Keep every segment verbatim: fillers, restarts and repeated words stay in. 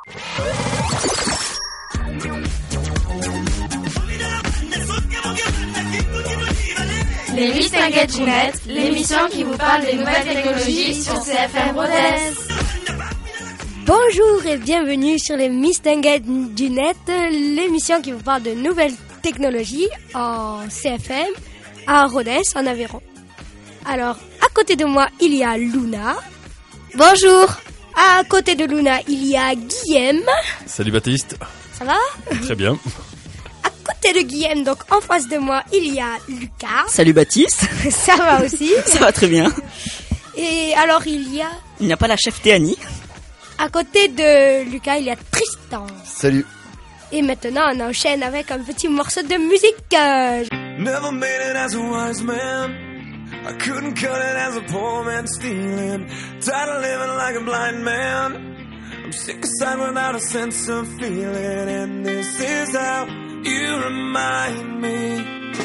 Les Mistinguettes du Net, l'émission qui vous parle des nouvelles technologies sur C F M Rodez. Bonjour et bienvenue sur les Mistinguettes du Net, l'émission qui vous parle de nouvelles technologies en C F M à Rodez, en Aveyron. Alors, à côté de moi, il y a Luna. Bonjour. À côté de Luna, il y a Guillaume. Salut Baptiste. Ça va ? Très bien. À côté de Guillaume, donc en face de moi, il y a Lucas. Salut Baptiste. Ça va aussi. Ça va très bien. Et alors, il y a... Il n'y a pas la chef Théanie. À côté de Lucas, il y a Tristan. Salut. Et maintenant, on enchaîne avec un petit morceau de musique. Never made it as a wise man. I couldn't cut it as a poor man stealing. Tired of living like a blind man. I'm sick aside without a sense of feeling. And this is how you remind me.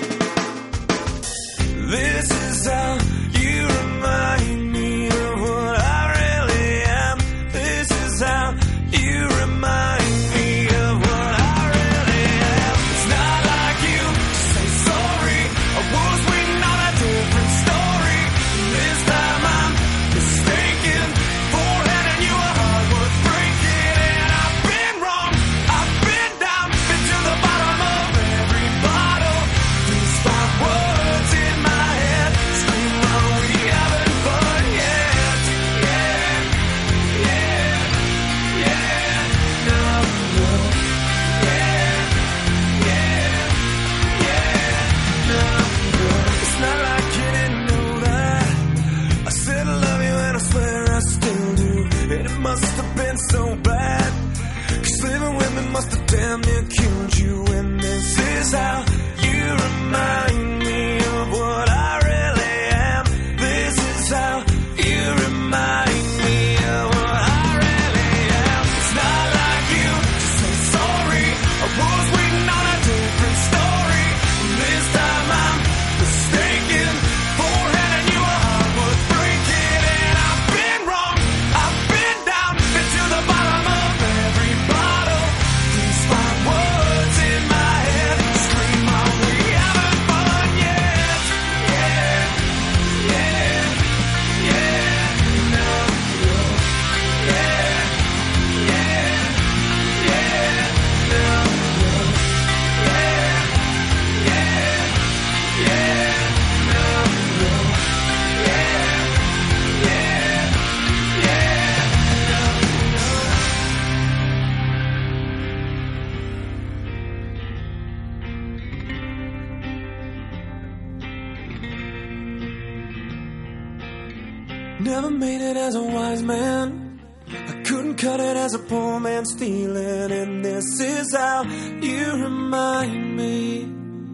This is how you remind me of what I really am. This is how you remind me of what I really am. It's not like you to say sorry. I was waiting on a different story. This time I'm mistaken for handing you a heart worth breaking. And I've been wrong, I've been down, been to the bottom of every bottle. These five words in my head scream, are we having fun yet? Yeah, yeah, yeah, no, no, yeah, yeah, yeah, no, no. It's not like you didn't know that. I said I love you and I swear I still do. And it must have been so bad, 'cause living with me must have damn near killed you. And this is how you remind me of what I really am. This is how you remind me of what I really am. It's not like you to say sorry. I was waiting on a different story. This time I'm mistaken for handing you a heart worth breaking. And I've been wrong, I've been down, been to the bottom of every bottle. These five words in my head scream, are we having fun yet? Yeah, yeah, yeah, no, no, yeah, yeah, yeah, no, no, yeah, yeah, yeah, no, no, yeah, yeah, yeah, Never made it as a wise man. I couldn't cut it as a poor man stealing. And this is how you remind me.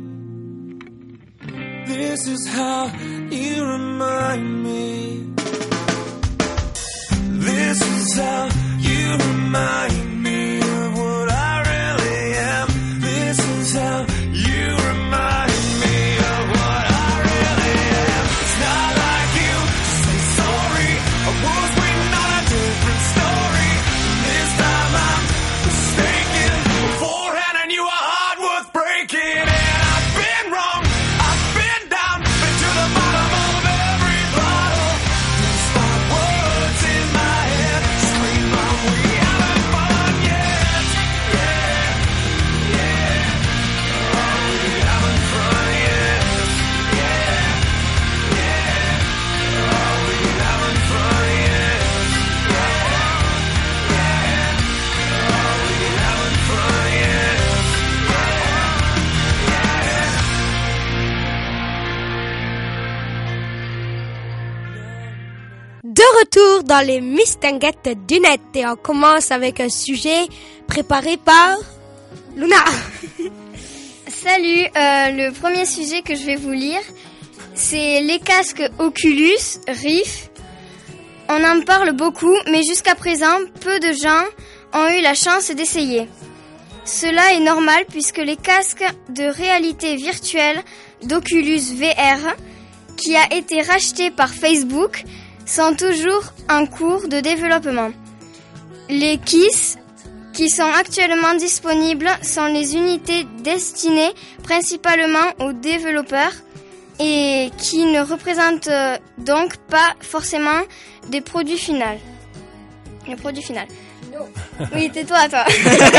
This is how you remind me. This is how you remind me of what I really am. This is how you remind me of what I really am. It's not like you to say sorry. I was waiting on a different story. This time I'm mistaken for handing you a heart worth breaking. And I've been wrong, I've been down, been to the bottom of every bottle. These five words in my head scream, are we having fun yet? Yeah, yeah, are we having fun yet? Yeah, yeah, are we having fun yet? Yeah, yeah, are we having fun yet? De retour dans les Mistinguettes du Net. Et on commence avec un sujet préparé par Luna. Salut, euh, le premier sujet que je vais vous lire, c'est les casques Oculus Rift. On en parle beaucoup, mais jusqu'à présent, peu de gens ont eu la chance d'essayer. Cela est normal puisque les casques de réalité virtuelle d'Oculus V R, qui a été racheté par Facebook, sont toujours en cours de développement. Les Kiss qui sont actuellement disponibles sont les unités destinées principalement aux développeurs et qui ne représentent donc pas forcément des produits finaux. Les produits finaux. Oui, tais-toi, toi.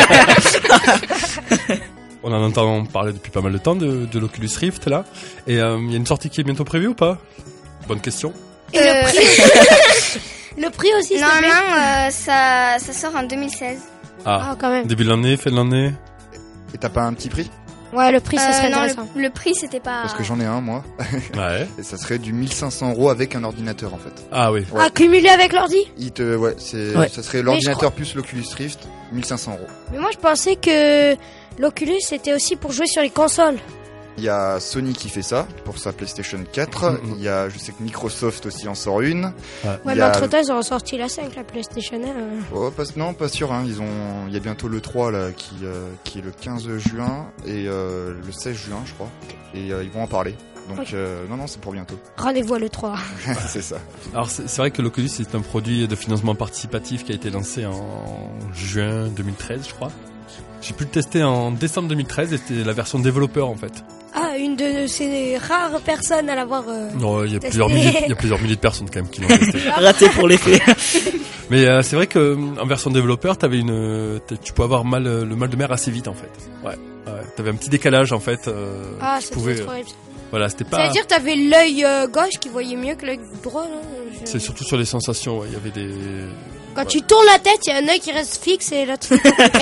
On en entend parler depuis pas mal de temps de, de l'Oculus Rift là. Et il euh, y a une sortie qui est bientôt prévue ou pas? Bonne question. Et Euh, le prix Le prix aussi, s'il te plaît. Normalement, euh, ça, ça sort en deux mille seize. Ah, Ah, quand même. début de l'année, fin de l'année. Et t'as pas un petit prix? Ouais, le prix, ça Euh, serait non, intéressant. le, le prix, c'était pas... Parce que j'en ai un, moi. Ouais. Et ça serait du mille cinq cents euros avec un ordinateur, en fait. Ah oui. Ouais. Ah, cumulé avec l'ordi? Il te, ouais, c'est, Ouais. ça serait Mais je l'ordinateur plus l'Oculus Rift, mille cinq cents euros. Mais moi, je pensais que l'Oculus, c'était aussi pour jouer sur les consoles. Il y a Sony qui fait ça pour sa PlayStation quatre. Mhm. Il y a, je sais que Microsoft aussi en sort une. Ouais, Il mais y a- entre-temps, ils ont sorti la cinq, la PlayStation un. euh. Oh, pas, non, pas sûr. Hein. Ils ont, il y a bientôt le trois là, qui, euh, qui est le quinze juin et euh, le seize juin, je crois. Et euh, ils vont en parler. Donc Ok. euh, non, non, c'est pour bientôt. Rendez-vous à l'E trois. C'est ça. Alors c'est, c'est vrai que l'Oculus c'est un produit de financement participatif qui a été lancé en juin deux mille treize, je crois. J'ai pu le tester en décembre deux mille treize et c'était la version développeur en fait. Ah, une de ces rares personnes à l'avoir... euh, Non, il y a Testé. plusieurs milliers, il y a plusieurs milliers de personnes quand même qui l'ont testé. Raté pour les faits. Mais euh, c'est vrai que en version développeur, t'avais une, t'as- tu pouvais avoir mal, le mal de mer assez vite en fait. Ouais, ouais. T'avais un petit décalage en fait. Euh, Ah, tu ça pouvais, devait être euh, horrible. voilà, c'était Ça pas. veut dire que t'avais l'œil euh, gauche qui voyait mieux que l'œil droit, non? Je- C'est surtout sur les sensations. Ouais. Il y avait des Quand tu tournes la tête, il y a un œil qui reste fixe et l'autre...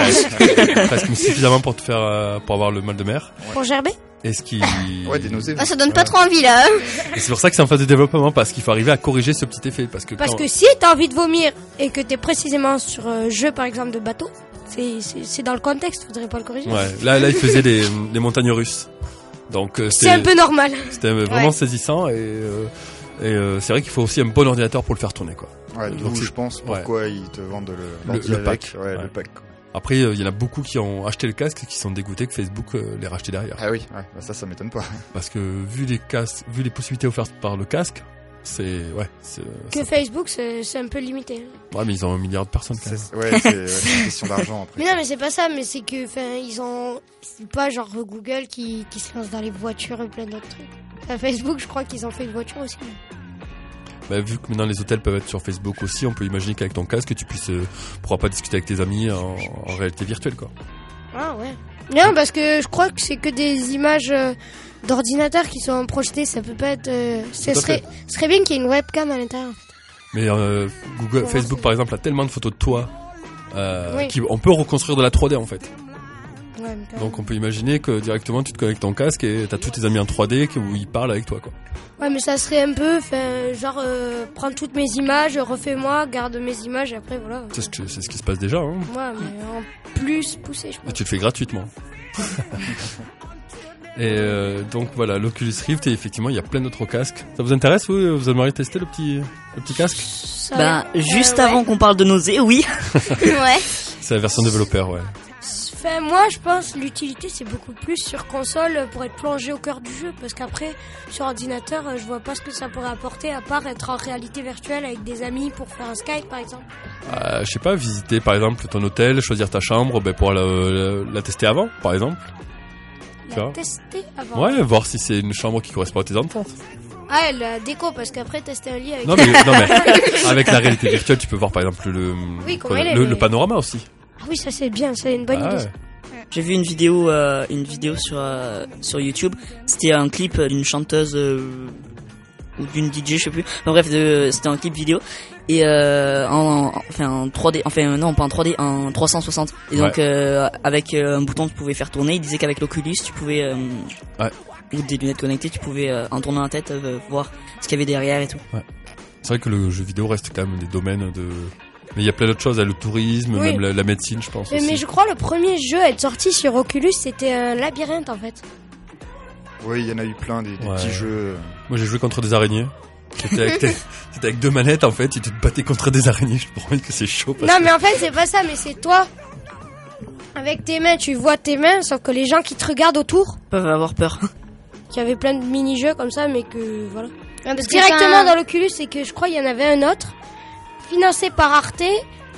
presque suffisamment pour te faire, euh, pour avoir le mal de mer. Pour gerber? Et ce qui, Ouais, des nausées. Ah, ça donne pas Ouais. trop envie, là. hein. et c'est pour ça que c'est en phase de développement parce qu'il faut arriver à corriger ce petit effet parce que Parce quand- que si t'as envie de vomir et que t'es précisément sur un jeu, par exemple, de bateau, c'est, c'est, c'est dans le contexte, faudrait pas le corriger. ouais, là, là, il faisait des, des montagnes russes. Donc euh, C'est un peu normal. c'était vraiment Ouais. saisissant et, euh, et euh, c'est vrai qu'il faut aussi un bon ordinateur pour le faire tourner quoi. Ouais, Donc d'où c'est- je pense pourquoi ils te vendent le, Le- l'ordi le avec. pack. Ouais, Ouais. le pack. Après, euh, il y en a beaucoup qui ont acheté le casque et qui sont dégoûtés que Facebook euh, l'ait racheté derrière. Ah oui, ouais, bah ça, ça m'étonne pas. Parce que vu les casques, vu les possibilités offertes par le casque, c'est ouais, c'est, Que Facebook, c'est, c'est un peu limité. ouais, mais ils ont un milliard de personnes quand même. C'est, ouais, c'est, ouais, c'est une question d'argent après. Mais non, mais c'est pas ça, mais c'est que, enfin, ils ont, c'est pas genre Google qui, qui se lance dans les voitures et plein d'autres trucs. Enfin, Facebook, je crois qu'ils ont fait une voiture aussi. Bah, vu que maintenant les hôtels peuvent être sur Facebook aussi, on peut imaginer qu'avec ton casque, tu puisses euh, pourras pas discuter avec tes amis en, en réalité virtuelle quoi. Ah ouais. Non, parce que je crois que c'est que des images euh, d'ordinateur qui sont projetées, ça peut pas être... Euh, ce Tout à serait, ce serait bien qu'il y ait une webcam à l'intérieur. Mais euh, Google, Comment Facebook c'est- par exemple a tellement de photos de toi, euh, Oui. qui, on peut reconstruire de la trois D en fait. Ouais, mais quand Donc on peut imaginer que directement tu te connectes ton casque et t'as tous tes amis en trois D qui- où ils parlent avec toi quoi. Ouais, mais ça serait un peu, enfin, genre, euh, prendre toutes mes images, refais-moi, garde mes images, et après, voilà. C'est ce, que- c'est ce qui se passe déjà, hein. Ouais, mais en plus poussé, je Et pense. tu le fais gratuitement. Et euh, donc voilà, l'Oculus Rift et effectivement il y a plein d'autres casques. Ça vous intéresse vous Vous aimeriez tester le petit le petit casque? Ça- Ben, juste euh, ouais. avant qu'on parle de nausées, oui. Ouais. C'est la version développeur, ouais. Enfin, moi, je pense l'utilité, c'est beaucoup plus sur console pour être plongé au cœur du jeu. Parce qu'après, sur ordinateur, euh, je vois pas ce que ça pourrait apporter à part être en réalité virtuelle avec des amis pour faire un Skype, par exemple. Euh, je sais pas, visiter par exemple ton hôtel, choisir ta chambre, ben pour la, la, la tester avant, par exemple. Tu La vois tester avant. Ouais, voir si c'est une chambre qui correspond à tes attentes. Ah, la déco, parce qu'après, tester un lit avec... Non mais, non mais avec la réalité virtuelle, tu peux voir par exemple le Oui, comment quoi, il est, le, mais- le panorama aussi. Ah oui, ça c'est bien, c'est une bonne Ah idée. ouais. J'ai vu une vidéo, euh, une vidéo sur euh, sur YouTube. C'était un clip d'une chanteuse euh, ou d'une D J, je sais plus. Enfin, bref, de, c'était un clip vidéo et euh, en, en- enfin en trois D, enfin non pas en trois D, en trois cent soixante. Et donc Ouais. euh, avec euh, un bouton, tu pouvais faire tourner. Il disait qu'avec l'Oculus, tu pouvais euh, Ouais. ou des lunettes connectées, tu pouvais euh, en tournant la tête euh, voir ce qu'il y avait derrière et tout. C'est vrai que le jeu vidéo reste quand même des domaines de. Mais il y a plein d'autres choses, le tourisme, Oui. même la, la médecine, je pense. Mais, aussi. mais je crois le premier jeu à être sorti sur Oculus, c'était un labyrinthe en fait. Oui, il y en a eu plein, des, des Ouais. petits jeux. Moi j'ai joué contre des araignées. C'était avec, tes- c'était avec deux manettes en fait, et tu te battais contre des araignées. Je me promets que c'est chaud. Parce Non, que- mais en fait, c'est pas ça, mais c'est toi. Avec tes mains, tu vois tes mains, sauf que les gens qui te regardent autour, Ils peuvent avoir peur. qui avaient plein de mini-jeux comme ça, mais que voilà. Ouais, parce que Directement ça- dans l'Oculus, c'est que je crois qu'il y en avait un autre, financé par Arte, où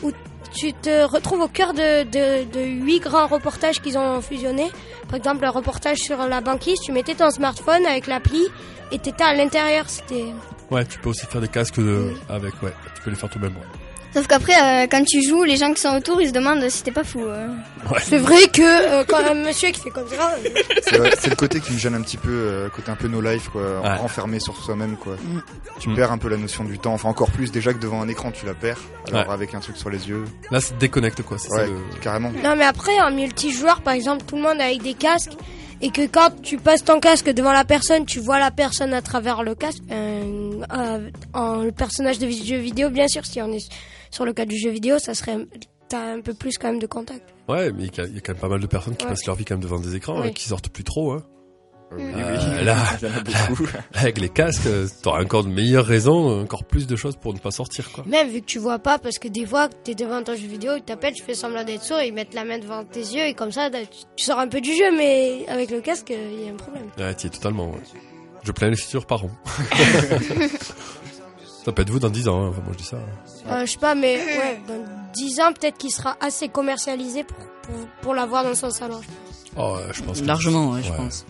tu te retrouves au cœur de, de, de huit grands reportages qu'ils ont fusionnés. Par exemple, le reportage sur la banquise, tu mettais ton smartphone avec l'appli et t'étais à l'intérieur. C'était... Ouais, tu peux aussi faire des casques de... avec, ouais, tu peux les faire toi-même. Ouais. Sauf qu'après, euh, quand tu joues, les gens qui sont autour, ils se demandent si t'es pas fou. Euh. Ouais. C'est vrai que euh, quand un monsieur qui fait comme ça... euh, C'est, vrai, c'est le côté qui me gêne un petit peu, euh, côté un peu no life, quoi, Ouais. renfermé sur soi-même, quoi. Mm. Tu Mm. perds un peu la notion du temps, enfin encore plus déjà que devant un écran tu la perds, alors Ouais. avec un truc sur les yeux. Là, c'est déconnecte, quoi. C'est Ouais, ça, le... carrément. Non mais après, en multijoueur, par exemple, tout le monde avec des casques. Et que quand tu passes ton casque devant la personne, tu vois la personne à travers le casque. Euh, euh, en le personnage de jeu vidéo, bien sûr, si on est sur le cas du jeu vidéo, ça serait... T'as un peu plus quand même de contact. Ouais, mais il y, a, il y a quand même pas mal de personnes qui Ouais. passent leur vie quand même devant des écrans Oui. et qui sortent plus trop, hein. Euh, oui, Euh, oui. là, il y en a beaucoup. avec les casques, euh, t'auras encore de meilleures raisons, encore plus de choses pour ne pas sortir, quoi. Même vu que tu vois pas, parce que des fois, t'es devant ton jeu vidéo, ils t'appellent, tu fais semblant d'être sourd, ils mettent la main devant tes yeux, et comme ça, tu, tu sors un peu du jeu, mais avec le casque, il y a un problème. Ouais, t'y es totalement, ouais. Je plains les futurs parents. Ça peut être vous dans dix ans, hein. Enfin, moi je dis ça. hein. Euh, je sais pas, mais ouais, dans dix ans, peut-être qu'il sera assez commercialisé pour, pour, pour l'avoir dans son salon. Oh, euh, je pense que... Largement, ouais, je Ouais. pense.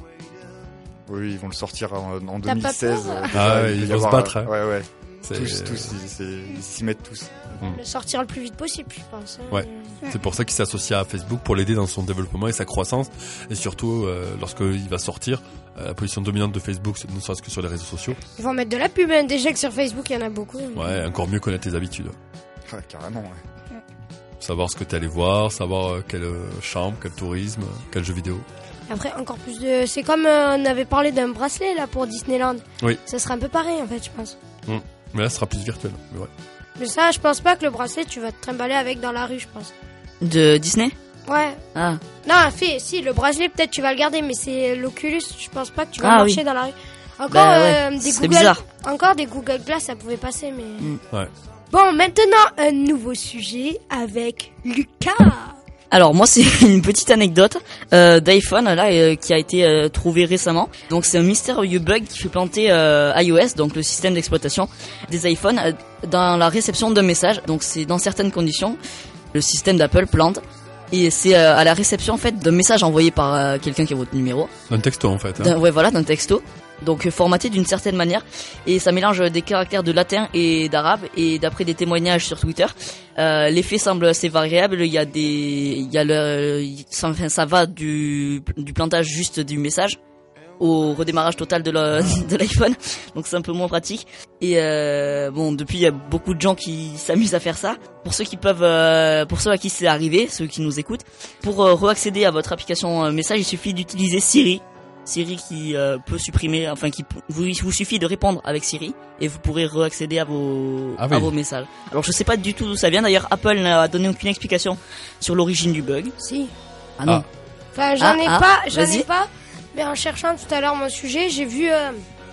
Oui, ils vont le sortir en, en T'as deux mille seize. pas peur euh, Ah déjà, ouais, il ils va y vont se avoir, battre, euh, hein. Ouais, ouais. C'est... Tous, tous, ils, c'est- ils s'y mettent tous. Le sortir le plus vite possible, je pense. hein. Ouais. C'est pour ça qu'il s'associe à Facebook pour l'aider dans son développement et sa croissance. Et surtout, euh, lorsqu'il va sortir, euh, la position dominante de Facebook, c'est ne serait-ce que sur les réseaux sociaux. Ils vont mettre de la pub, hein. Déjà que sur Facebook, il y en a beaucoup. Ouais, encore mieux connaître tes habitudes. Ah, carrément, ouais. Savoir ce que t'es allé voir, savoir euh, quelle euh, chambre, quel tourisme, euh, quel jeu vidéo. Après, encore plus de... C'est comme euh, on avait parlé d'un bracelet, là, pour Disneyland. Oui. Ça sera un peu pareil, en fait, je pense. Mais là, ce sera plus virtuel. Mais ouais. Mais ça, je pense pas que le bracelet, tu vas te trimballer avec dans la rue, je pense. De Disney? Ouais. Ah. Non, fait, si, le bracelet, peut-être tu vas le garder, mais c'est l'Oculus, je pense pas que tu vas Ah, marcher oui. dans la rue. Encore Bah ouais, euh, des c'est Google... bizarre. Encore des Google Glass, ça pouvait passer, mais... Mm. Ouais. Bon, maintenant, un nouveau sujet avec Lucas. Alors moi c'est une petite anecdote euh, d'iPhone là euh, qui a été euh, trouvée récemment. Donc c'est un mystérieux bug qui fait planter euh, iOS, donc le système d'exploitation des iPhones, euh, dans la réception d'un message. Donc c'est dans certaines conditions, le système d'Apple plante et c'est euh, à la réception en fait d'un message envoyé par euh, quelqu'un qui a votre numéro. Un texto, en fait. Hein. D'un, ouais voilà, d'un texto. Donc euh, formaté d'une certaine manière et ça mélange des caractères de latin et d'arabe et d'après des témoignages sur Twitter, euh, l'effet semble assez variable. Il y a des, il y a le, ça, enfin, ça va du du plantage juste du message au redémarrage total de, la, de l'iPhone. Donc c'est un peu moins pratique. Et euh, bon, depuis il y a beaucoup de gens qui s'amusent à faire ça. Pour ceux qui peuvent, euh, pour ceux à qui c'est arrivé, ceux qui nous écoutent, pour euh, réaccéder à votre application euh, message, il suffit d'utiliser Siri. Siri qui euh, peut supprimer, enfin qui vous, il vous suffit de répondre avec Siri et vous pourrez réaccéder à vos Ah à oui. vos messages. Alors je sais pas du tout d'où ça vient. D'ailleurs Apple n'a donné aucune explication sur l'origine du bug. Si. Ah non. Ah. Enfin, j'en Ah, ai ah, pas, j'en vas-y. ai pas. Mais en cherchant tout à l'heure mon sujet, j'ai vu euh,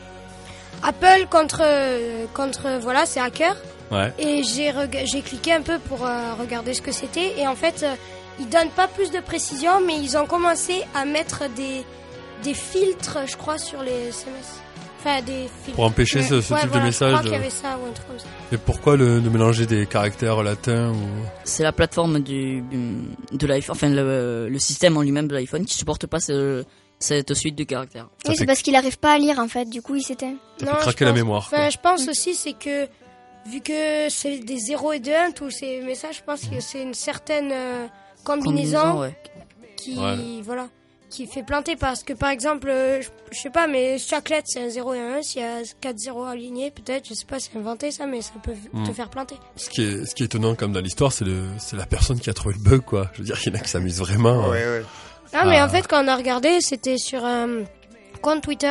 Apple contre, euh, contre, voilà, c'est hacker. Ouais. Et j'ai rega- j'ai cliqué un peu pour euh, regarder ce que c'était. Et en fait, euh, ils donnent pas plus de précision, mais ils ont commencé à mettre des, des filtres, je crois, sur les S M S. Enfin, des filtres. Pour empêcher ce, ce Ouais, type voilà, de message. Je crois qu'il y euh, avait ça ou un truc comme ça. Et pourquoi le, de mélanger des caractères latins ou... C'est la plateforme du de l'iPhone, enfin le, le système en lui-même de l'iPhone qui supporte pas ce, cette suite de caractères. Ça Oui, fait- c'est parce qu'il arrive pas à lire en fait, du coup il s'éteint. Ça Non, fait je craquer la pense- mémoire. Enfin, quoi. je pense aussi, c'est que vu que c'est des zéros et des un, tous ces messages, je pense que c'est une certaine euh, combinaison, Combinaison, ouais. qui, Ouais. voilà, qui fait planter. Parce que par exemple, euh, je, je sais pas, mais chaque lettre c'est un zéro et un un. S'il y a quatre zéros alignés, peut-être, je sais pas, c'est inventé ça, mais ça peut Mm. te faire planter. Ce qui est, ce qui est étonnant comme dans l'histoire, c'est le, c'est la personne qui a trouvé le bug, quoi. Je veux dire, il y en a qui s'amusent vraiment. Ouais, hein. ouais. Ah, mais Ah. en fait, quand on a regardé, c'était sur un compte Twitter.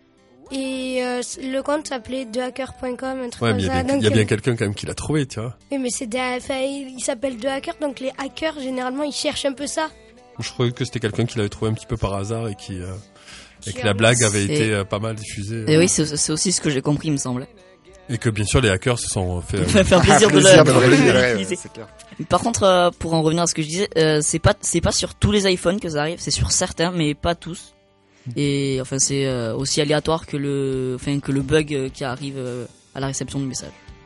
Et euh, le compte s'appelait deux hackers point com, un truc Ouais, comme mais il y ça. a bien, Donc, il y a bien euh, quelqu'un quand même qui l'a trouvé, tu vois. Oui, mais c'est des, enfin, il il s'appelle deux hackers, donc les hackers, généralement, ils cherchent un peu ça. Je croyais que c'était quelqu'un qui l'avait trouvé un petit peu par hasard et qui, euh, et Qui que la a- blague avait C'est- été euh, pas mal diffusée. Et euh, oui, c'est, c'est aussi ce que j'ai compris, il me semble. Et que bien sûr les hackers se sont fait. Ça fait un plaisir de Plaisir le, de le de révéler, ouais, l'utiliser. c'est clair. Par contre, euh, pour en revenir à ce que je disais, euh, c'est pas c'est pas sur tous les iPhones que ça arrive, c'est sur certains, mais pas tous. Et enfin, c'est euh, aussi aléatoire que le, enfin que le bug euh, qui arrive euh, à la réception du message.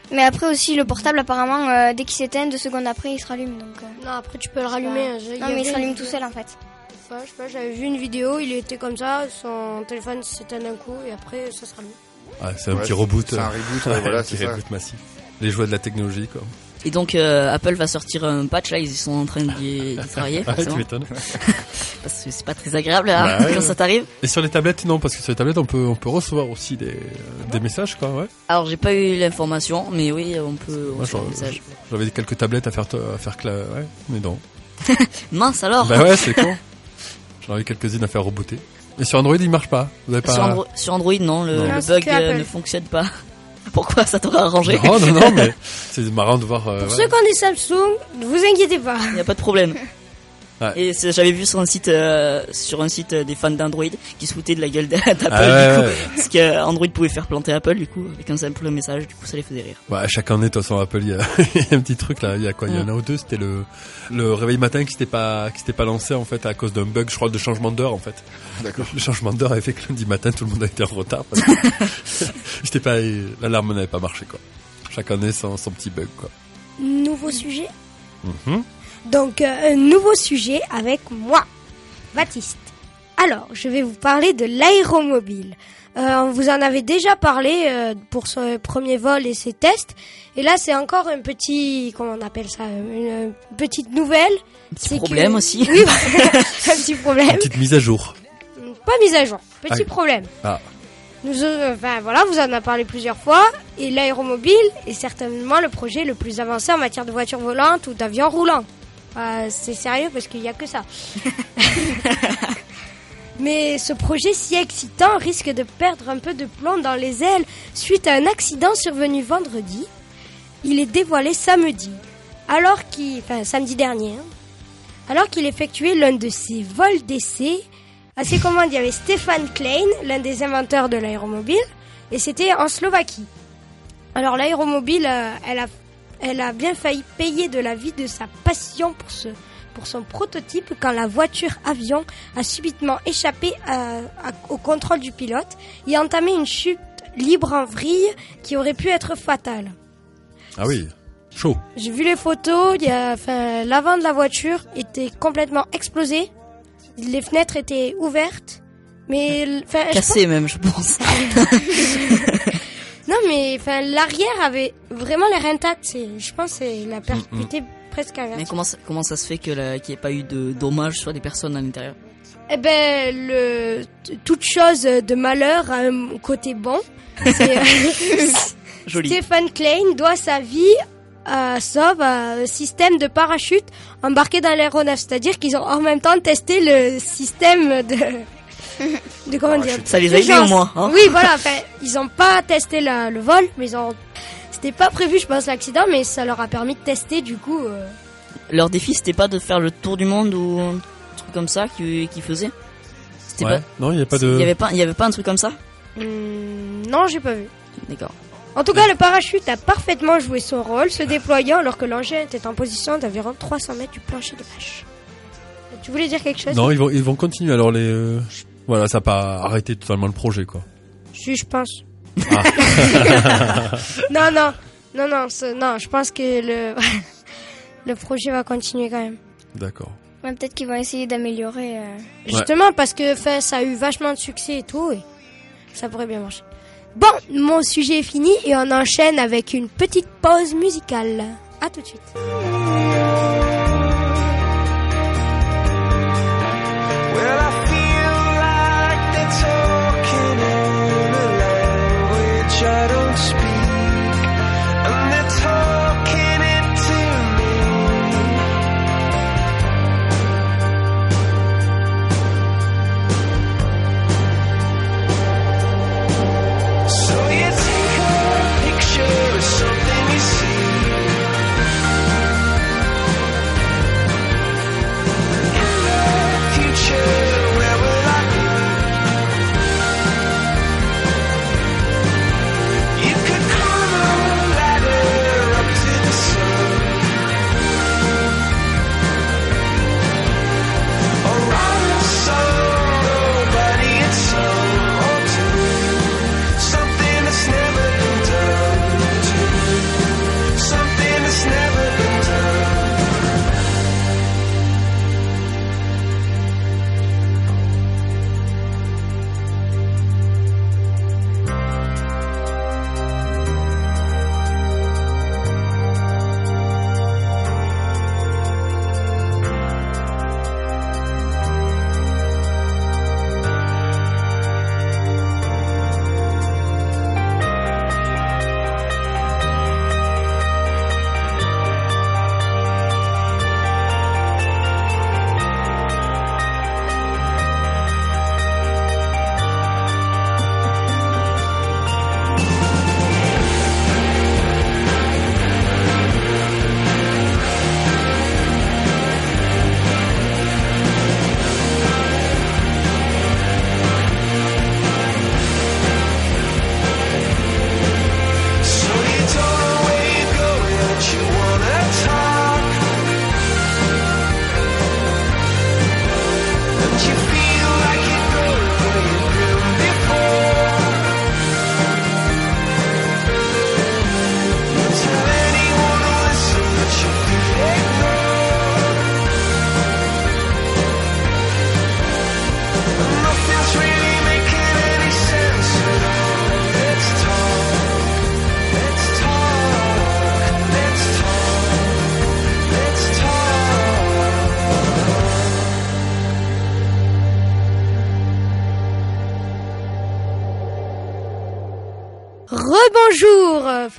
Mais après aussi, le portable, apparemment, euh, dès qu'il s'éteint, deux secondes après, il se rallume. Donc, euh, Non, après tu peux le rallumer. ça- hein. Il y Non, mais il avait se rallume une tout vidéo. seul, en fait. Ouais, je sais pas, j'avais vu une vidéo, il était comme ça, son téléphone s'éteint d'un coup et après ça se rallume. Ah, c'est un Ouais, petit c'est- reboot. c'est un euh, reboot, ouais, voilà, un c'est petit ça. reboot massif. Les joies de la technologie, quoi. Et donc euh, Apple va sortir un patch, là ils sont en train d'y, d'y travailler, Ouais, tu forcément, m'étonnes. parce que c'est pas très agréable hein, Bah ouais, quand ouais. ça t'arrive. Et sur les tablettes, non, parce que sur les tablettes, on peut, on peut recevoir aussi des, des messages, quoi, ouais. Alors j'ai pas eu l'information, mais oui on peut Moi, recevoir j'en- un message. J'avais quelques tablettes à faire, à faire, cla- ouais, mais non. Mince alors. Bah ouais, c'est con. J'en avais quelques-unes à faire rebooter. Et sur Android, il marche pas. Vous avez pas. Sur, Andro- sur Android non, le, Non. le Non, c'est bug que euh, Apple. ne fonctionne pas. Pourquoi ça t'aurait arrangé? Non, non, non, mais c'est marrant de voir. euh, Pour ouais. ceux qui ont des Samsung, ne vous inquiétez pas. Il y a pas de problème. Ouais. Et c'est- j'avais vu sur un site, euh, sur un site euh, des fans d'Android qui se foutaient de la gueule d'Apple Ah ouais, du coup, ouais. parce qu'Android pouvait faire planter Apple du coup avec un simple message, du coup ça les faisait rire. Ouais, chaque année, de toute façon, Apple, il y, a il y a un petit truc là. Il y a quoi? Il y en a ou deux. C'était le le réveil matin qui s'était pas qui s'était pas lancé en fait à cause d'un bug, je crois, de changement d'heure en fait. D'accord. Le changement d'heure avait fait que lundi matin, tout le monde a été en retard. Parce que j'étais pas, l'alarme n'avait pas marché quoi. Chaque année, son, son petit bug quoi. Nouveau sujet. Mhm. Donc, euh, un nouveau sujet avec moi, Baptiste. Alors, je vais vous parler de l'aéromobile. Euh, on vous en avait déjà parlé euh, pour ce premier vol et ses tests. Et là, c'est encore un petit, comment on appelle ça, une, une petite nouvelle. Un petit C'est problème que- aussi. Oui, un petit problème. Une petite mise à jour. Pas mise à jour. Petit Ah. problème. Ah. Nous, euh, enfin, voilà, vous en a parlé plusieurs fois. Et l'aéromobile est certainement le projet le plus avancé en matière de voiture volante ou d'avion roulant. Euh, c'est sérieux parce qu'il n'y a que ça. Mais ce projet si excitant risque de perdre un peu de plomb dans les ailes suite à un accident survenu vendredi. Il est dévoilé samedi, alors qu'il, enfin samedi dernier, hein, alors qu'il effectuait l'un de ses vols d'essai. À ses commandes, il y avait Stefan Klein, l'un des inventeurs de l'aéromobile, et c'était en Slovaquie. Alors l'aéromobile, euh, elle a, elle a bien failli payer de la vie de sa passion pour ce, pour son prototype quand la voiture avion a subitement échappé à- à- au contrôle du pilote et a entamé une chute libre en vrille qui aurait pu être fatale. Ah oui. Chaud. J'ai vu les photos, il y a, enfin, l'avant de la voiture était complètement explosé, les fenêtres étaient ouvertes, mais l- enfin, je Cassé même je pense. Non, mais enfin, l'arrière avait vraiment l'air intact. C'est, je pense, que c'est la percuté presque Mais inverse. comment ça, comment ça se fait que la- qu'il n'y ait pas eu de dommages sur des personnes à l'intérieur? Eh ben, le t- toute chose de malheur a un côté bon. C'est, euh, Joli. Stefan Klein doit sa vie à sauve à un système de parachute embarqué dans l'aéronef. C'est-à-dire qu'ils ont en même temps testé le système de de comment dire. Ça les a aidés d'urgence. au moins, hein. Oui, voilà. Enfin, ils ont pas testé la- le vol, mais ils ont. C'était pas prévu, je pense, l'accident, mais ça leur a permis de tester du coup. euh, Leur défi c'était pas de faire le tour du monde ou un truc comme ça qu'ils qu'ils faisaient? C'était Ouais. pas. Non, il n'y a pas Il y de. avait pas, il y avait pas un truc comme ça? hum, non, j'ai pas vu. D'accord. En tout cas, le parachute a parfaitement joué son rôle, se déployant alors que l'engin était en position d'environ trois cents mètres du plancher de pêche. Tu voulais dire quelque chose? Non, ils vont, ils vont continuer. Alors les, euh, voilà, ça n'a pas arrêté totalement le projet, quoi. Si, je pense. Ah. Non, non, non, non, ce- non, je pense que le le projet va continuer quand même. D'accord. Ouais, peut-être qu'ils vont essayer d'améliorer. euh. Justement parce que enfin, ça a eu vachement de succès et tout, et ça pourrait bien marcher. Bon, mon sujet est fini et on enchaîne avec une petite pause musicale. À tout de suite. Well, I feel like they're talking in a language I don't speak, and they're talking it to me. So you take a picture of something you see,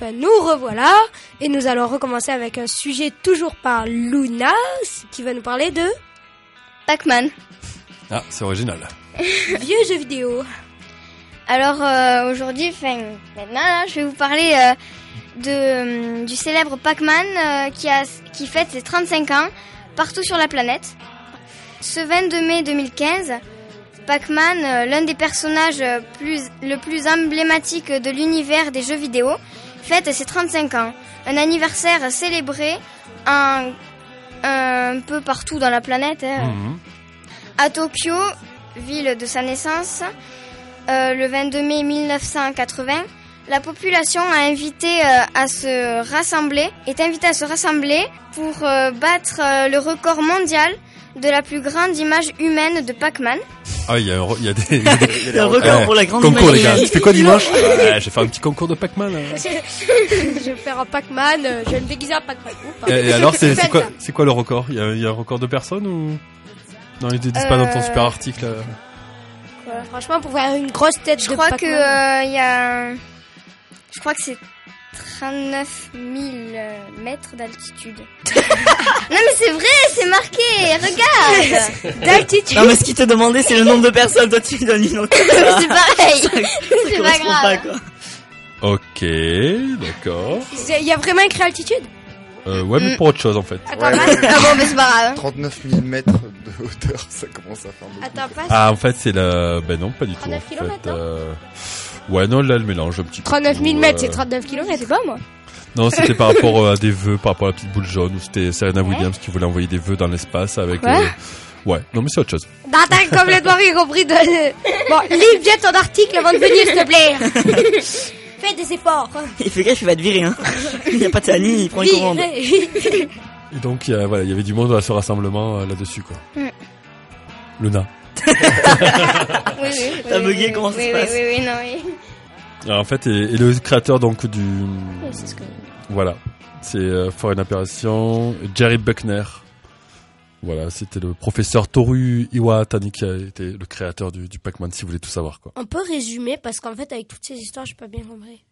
enfin nous revoilà et nous allons recommencer avec un sujet toujours par Luna qui va nous parler de Pac-Man. Ah, c'est original. vieux jeux vidéo. Alors euh, aujourd'hui, enfin maintenant, là, je vais vous parler euh, de euh, du célèbre Pac-Man euh, qui a qui fête ses trente-cinq ans partout sur la planète. Ce vingt-deux mai deux mille quinze, Pac-Man, euh, l'un des personnages euh, plus le plus emblématique de l'univers des jeux vidéo, fête ses trente-cinq ans. Un anniversaire célébré en, un peu partout dans la planète. Hein. Mhm. À Tokyo, ville de sa naissance, euh, le vingt-deux mai mille neuf cent quatre-vingts, la population a invité euh, à se rassembler, est invitée à se rassembler pour euh, battre euh, le record mondial de la plus grande image humaine de Pac-Man. Ah, il y a, un re- il y a des, il y a des- Il y a un record Eh, pour la grande concours, les gars. image. Tu fais quoi dimanche? Ouais, j'ai fait un petit concours de Pac-Man. Là. Je vais faire un Pac-Man, euh, je vais me déguiser en Pac-Man. Ou pas. Et, et alors, c'est, c'est quoi, ça. c'est quoi le record? Il y a, il y a un record de personnes ou? Non, ils te disent pas dans ton Euh, super article. là. Ouais, franchement, pour faire une grosse tête Je de crois Pac-Man. que il y a, je crois que c'est trente-neuf mille mètres d'altitude. Non mais c'est vrai, c'est marqué, regarde. d'altitude. Non mais ce qu'il te demandait c'est le nombre de personnes, toi tu lui donnes une autre. C'est pareil. Ça C'est pas correspond grave. pas quoi. Ok, d'accord. Il y a vraiment écrit altitude. Euh, ouais, mais pour autre chose en fait. Attends, Ouais, passe. ouais. Ah bon, mais c'est pas grave. trente-neuf mille mètres de hauteur, ça commence à faire beaucoup. Attends, passe. Ah, en fait, c'est la. Ben non, pas du tout. En trente-neuf fait. kilomètres, non euh... Ouais, non, là, le mélange un petit peu. trente-neuf mille Euh, mètres, c'est trente-neuf kilomètres, c'est pas moi. Non, c'était par rapport euh, à des vœux, par rapport à la petite boule jaune, où c'était Serena Williams qui voulait envoyer des vœux dans l'espace avec. Ouais. euh, Ouais, non, mais c'est autre chose. Non, t'as complètement rien compris de... Bon, lis bien ton article avant de venir, s'il te plaît. Fais des efforts. Il fait gaffe, il va te virer hein. Il y a pas de Tani, il prend une commande. Virez. Et donc, il y a- voilà, il y avait du monde à ce rassemblement euh, là-dessus, quoi. Mm. Luna. Oui, oui. T'as oui, bugué, oui, comment oui, ça oui, se passe Oui, oui, non, oui. Alors, en fait, et, et le créateur donc du. c'est ce que- Voilà. C'est euh, For une apparition, Jerry Buckner. Voilà, c'était le professeur Toru Iwatani qui a été le créateur du, du Pac-Man, si vous voulez tout savoir, quoi. On peut résumer, parce qu'en fait, avec toutes ces histoires, j'ai pas bien compris.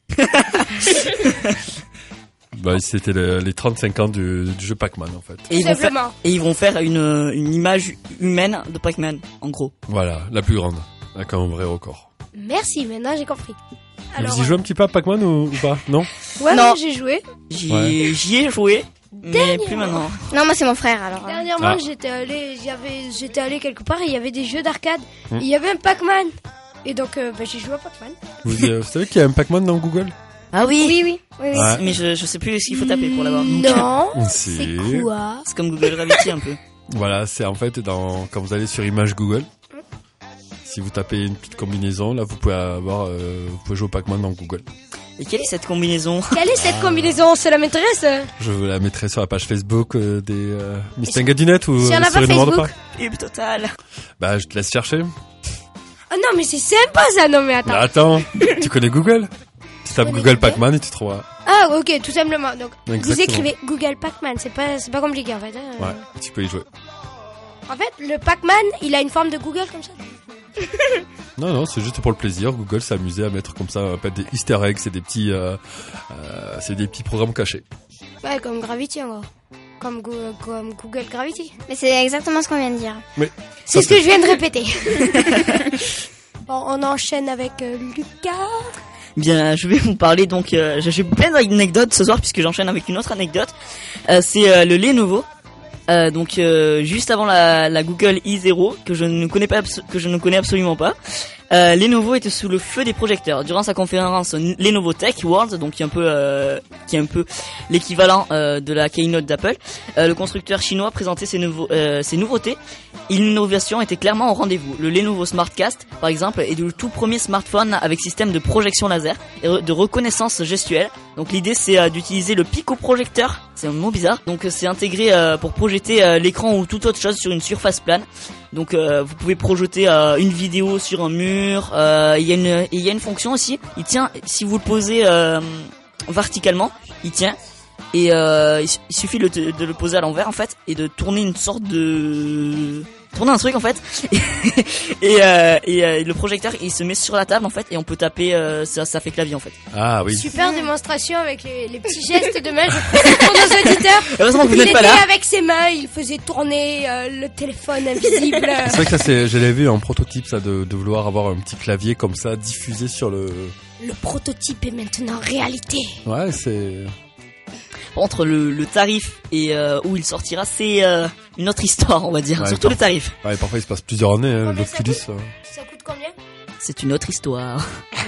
Bah, c'était le- les trente-cinq ans du, du jeu Pac-Man, en fait. Et ils, Tout vont faire, simplement. et ils vont faire une, une image humaine de Pac-Man, en gros. Voilà, la plus grande, avec un vrai record. Merci, maintenant j'ai compris. Alors, vous y jouez un petit peu à Pac-Man ou, ou pas? Non? ouais, Non. ouais, j'ai joué. J'y Ouais. j'y ai joué, mais Dernièrement. plus maintenant. Non, moi c'est mon frère alors. hein. Dernièrement, Ah. j'étais allé, j'avais, j'étais allé quelque part et il y avait des jeux d'arcade. Hmm. Il y avait un Pac-Man. Et donc, euh, bah, j'ai joué à Pac-Man. Vous, euh, vous savez qu'il y a un Pac-Man dans Google? Ah oui, Oui, oui, oui, oui. Ouais. Mais je, je sais plus ce qu'il faut taper pour l'avoir. Non. Si. C'est quoi? C'est comme Google Gravity un peu. Voilà, c'est en fait dans quand vous allez sur Image Google, si vous tapez une petite combinaison, là vous pouvez avoir, euh, vous pouvez jouer au Pac-Man dans Google. Et quelle est cette combinaison? Quelle est cette combinaison? Cela m'intéresse. Je vous la mettrai sur la page Facebook euh, des euh, Miss Tenga du net ou Si on euh, n'a sur pas une demande Facebook. pas. Pub total. Bah je te laisse chercher. Oh non, mais c'est sympa ça. Non, mais attends. Mais attends, tu connais Google? Tu tapes connais Google Google Pac-Man et tu trouveras. Ah, ok, tout simplement. Donc, vous Exactement. écrivez Google Pac-Man. C'est pas, c'est pas compliqué en fait. hein. Ouais, tu peux y jouer. En fait, le Pac-Man, il a une forme de Google comme ça. Non, non, c'est juste pour le plaisir. Google s'est amusé à mettre comme ça, on appelle des Easter eggs, c'est des petits, euh, euh, c'est des petits programmes cachés. Ouais, comme Gravity en gros. Comme, Go- comme Google Gravity. Mais c'est exactement ce qu'on vient de dire. C'est Ça, ce que je viens de répéter. Bon, on enchaîne avec euh, Lucas. Bien, je vais vous parler donc. Euh, j'ai plein d'anecdotes ce soir puisque j'enchaîne avec une autre anecdote. Euh, c'est euh, le Lenovo. Euh, donc euh, juste avant la, la Google i zéro que je ne connais pas abso- que je ne connais absolument pas. Euh, Lenovo était sous le feu des projecteurs durant sa conférence Lenovo Tech World, donc qui est un peu euh, qui est un peu l'équivalent euh, de la keynote d'Apple. Euh, le constructeur chinois présentait ses, nouveaux, euh, ses nouveautés. L'innovation était clairement au rendez-vous. Le Lenovo SmartCast, par exemple, est le tout premier smartphone avec système de projection laser et re- de reconnaissance gestuelle. Donc l'idée c'est euh, d'utiliser le picoprojecteur, c'est un mot bizarre. Donc euh, c'est intégré euh, pour projeter euh, l'écran ou toute autre chose sur une surface plane. Donc euh, vous pouvez projeter euh, une vidéo sur un mur. Euh, Il y a une il y a une fonction aussi. Il tient si vous le posez euh, verticalement, il tient. Et euh, il, il suffit de, de le poser à l'envers en fait et de tourner une sorte de tourner un truc en fait et, euh, et, euh, le projecteur il se met sur la table en fait et on peut taper, euh, ça, ça fait clavier en fait. Ah oui. Super démonstration avec les, les petits gestes de main. Je présente pour nos auditeurs. Heureusement que vous Il n'êtes pas était là. avec ses mains, il faisait tourner euh, le téléphone invisible. C'est vrai que ça, c'est, je l'avais vu en prototype, ça, de, de vouloir avoir un petit clavier comme ça, diffusé sur le... Le prototype est maintenant réalité. Ouais, c'est... Entre le, le tarif et euh, où il sortira, c'est euh, une autre histoire, on va dire. Ouais, Surtout par- le tarif. Ouais, parfois il se passe plusieurs années, hein, Combien ça l'Oculus. coûte euh. Ça coûte combien? C'est une autre histoire.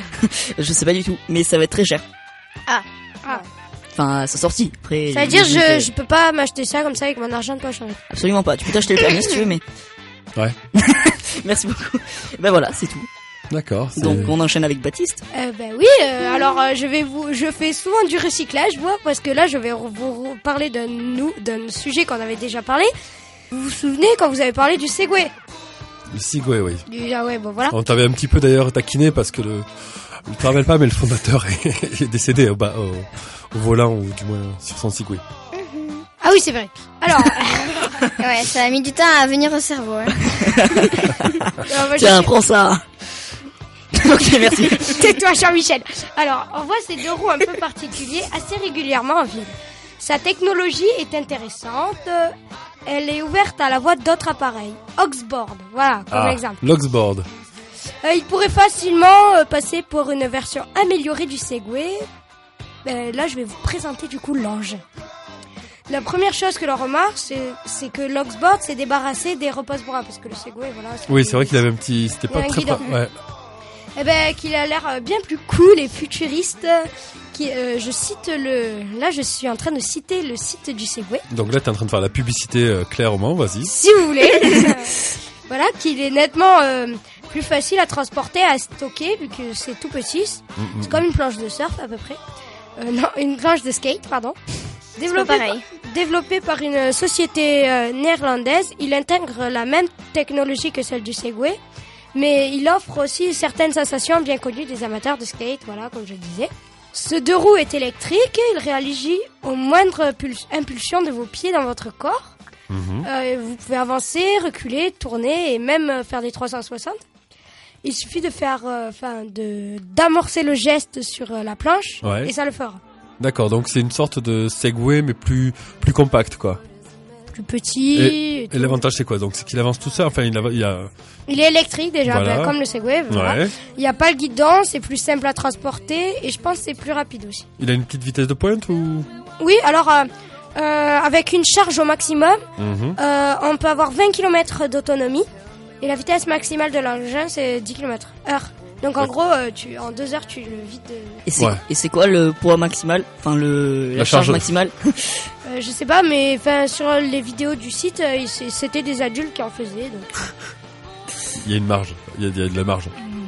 Je sais pas du tout, mais ça va être très cher. Ah. Ah. Enfin, sa sortie. Après, Ça veut dire j'imagine je que- je peux pas m'acheter ça comme ça avec mon argent de poche. En fait. Absolument pas. Tu peux t'acheter le permis si tu veux, mais. Ouais. Merci beaucoup. Ben voilà, c'est tout. D'accord. c'est- Donc on enchaîne avec Baptiste. Euh, ben oui. euh, alors euh, je vais vous, je fais souvent du recyclage, moi, parce que là je vais re- vous parler d'un nous d'un sujet qu'on avait déjà parlé. Vous vous souvenez quand vous avez parlé du Segway? Le Segway, oui. Du ah ouais, bon voilà. On t'avait un petit peu d'ailleurs taquiné parce que le... Je te rappelle pas, mais le fondateur est, est décédé au, bas, au, au volant, ou du moins sur son Segway. Ah oui, c'est vrai. Alors, Ouais, ça a mis du temps à venir au cerveau. Hein. alors, moi, je Tiens, suis- prends ça. Ok, merci. tais-toi, Jean-Michel. Alors, on voit ces deux roues un peu particuliers assez régulièrement en ville. Sa technologie est intéressante. euh, Elle est ouverte à la voie d'autres appareils. Oxboard, voilà, comme Ah, exemple. l'Oxboard. Euh, il pourrait facilement euh, passer pour une version améliorée du Segway. Euh, là, je vais vous présenter du coup l'engin. La première chose que l'on remarque, c'est, c'est que l'Oxboard s'est débarrassé des repose-bras, parce que le Segway, voilà. Oui, c'est vrai qu'il avait un petit... C'était Il y a pas un très... guidon. pra- Ouais. Eh ben, qu'il a l'air euh, bien plus cool et futuriste. euh, Qui, euh, je cite le. Là, je suis en train de citer le site du Segway. Donc là, t'es en train de faire la publicité euh, clairement, vas-y. Si vous voulez. Voilà, qu'il est nettement euh, plus facile à transporter, à stocker, vu que c'est tout petit. Mm, mm. C'est comme une planche de surf à peu près. Euh, non, une planche de skate, pardon. C'est pas Développé pareil. par, développé par une société euh, néerlandaise, il intègre la même technologie que celle du Segway, mais il offre aussi certaines sensations bien connues des amateurs de skate, voilà, comme je le disais. Ce deux roues est électrique, il réagit aux moindres puls- impulsions de vos pieds dans votre corps. Mhm. Euh, vous pouvez avancer, reculer, tourner et même euh, faire des trois cent soixante. Il suffit de faire, euh, enfin, de d'amorcer le geste sur euh, la planche Ouais. et ça le fera. D'accord, donc c'est une sorte de Segway, mais plus plus compact, quoi. Plus petit. Et, et tout. et l'avantage, c'est quoi? Donc c'est qu'il avance tout seul. Enfin, il, a, il y a... Il est électrique déjà, Voilà. ben, comme le Segway. Voilà. Ouais. Il n'y a pas le guidon, c'est plus simple à transporter et je pense que c'est plus rapide aussi. Il a une petite vitesse de pointe ou... Oui, alors euh, euh, avec une charge au maximum, Mhm. euh, on peut avoir vingt kilomètres d'autonomie et la vitesse maximale de l'engin c'est dix kilomètres heure. Donc en Ouais. gros, euh, tu, en deux heures, tu le vides. euh, Et c'est Ouais. et c'est quoi le poids maximal? Enfin le la, La charge charge. maximale. euh, je sais pas, mais enfin sur les vidéos du site, euh, il- c'est- c'était des adultes qui en faisaient, donc Il y a une marge. Il y a, il y a de la marge.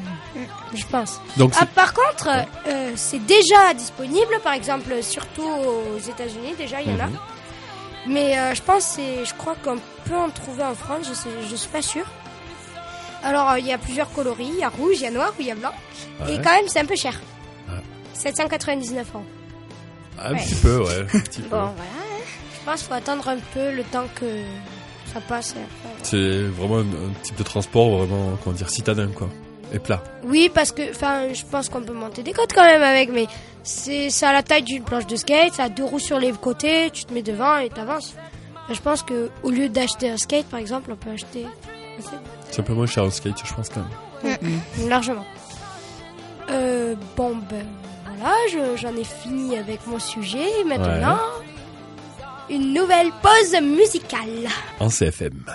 je pense. Donc Ah, c'est... par contre, euh, c'est déjà disponible, par exemple, surtout aux États-Unis, déjà il y en a. Mhm. Mais euh, je pense, c'est, je crois qu'on peut en trouver en France, je sais, je suis pas sûre. Alors euh, il y a plusieurs coloris, il y a rouge, il y a noir, ou il y a blanc. Ouais. Et quand même, c'est un peu cher. Ouais. sept cent quatre-vingt-dix-neuf euros. Un ouais. petit peu, ouais. Un petit peu. Bon, voilà. Je pense qu'il faut attendre un peu le temps que ça passe. et après- C'est vraiment un, un type de transport vraiment, comment dire, citadin, quoi. Et plat. Oui, parce que, enfin, je pense qu'on peut monter des côtes quand même avec, mais c'est, c'est à la taille d'une planche de skate, ça a deux roues sur les côtés, tu te mets devant et t'avances. Je pense que au lieu d'acheter un skate, par exemple, on peut acheter C'est un peu moins cher au skate, je pense, quand même. largement. Euh, bon, ben voilà, je- j'en ai fini avec mon sujet. Maintenant, une nouvelle pause musicale. En C F M.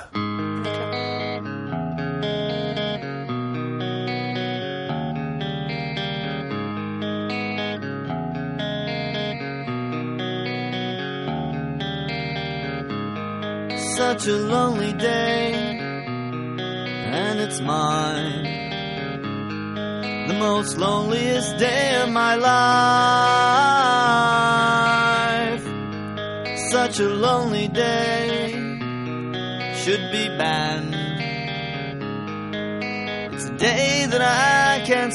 Such a lonely day, and it's mine. The most loneliest day of my life. Such a lonely day should be banned. It's a day that I can't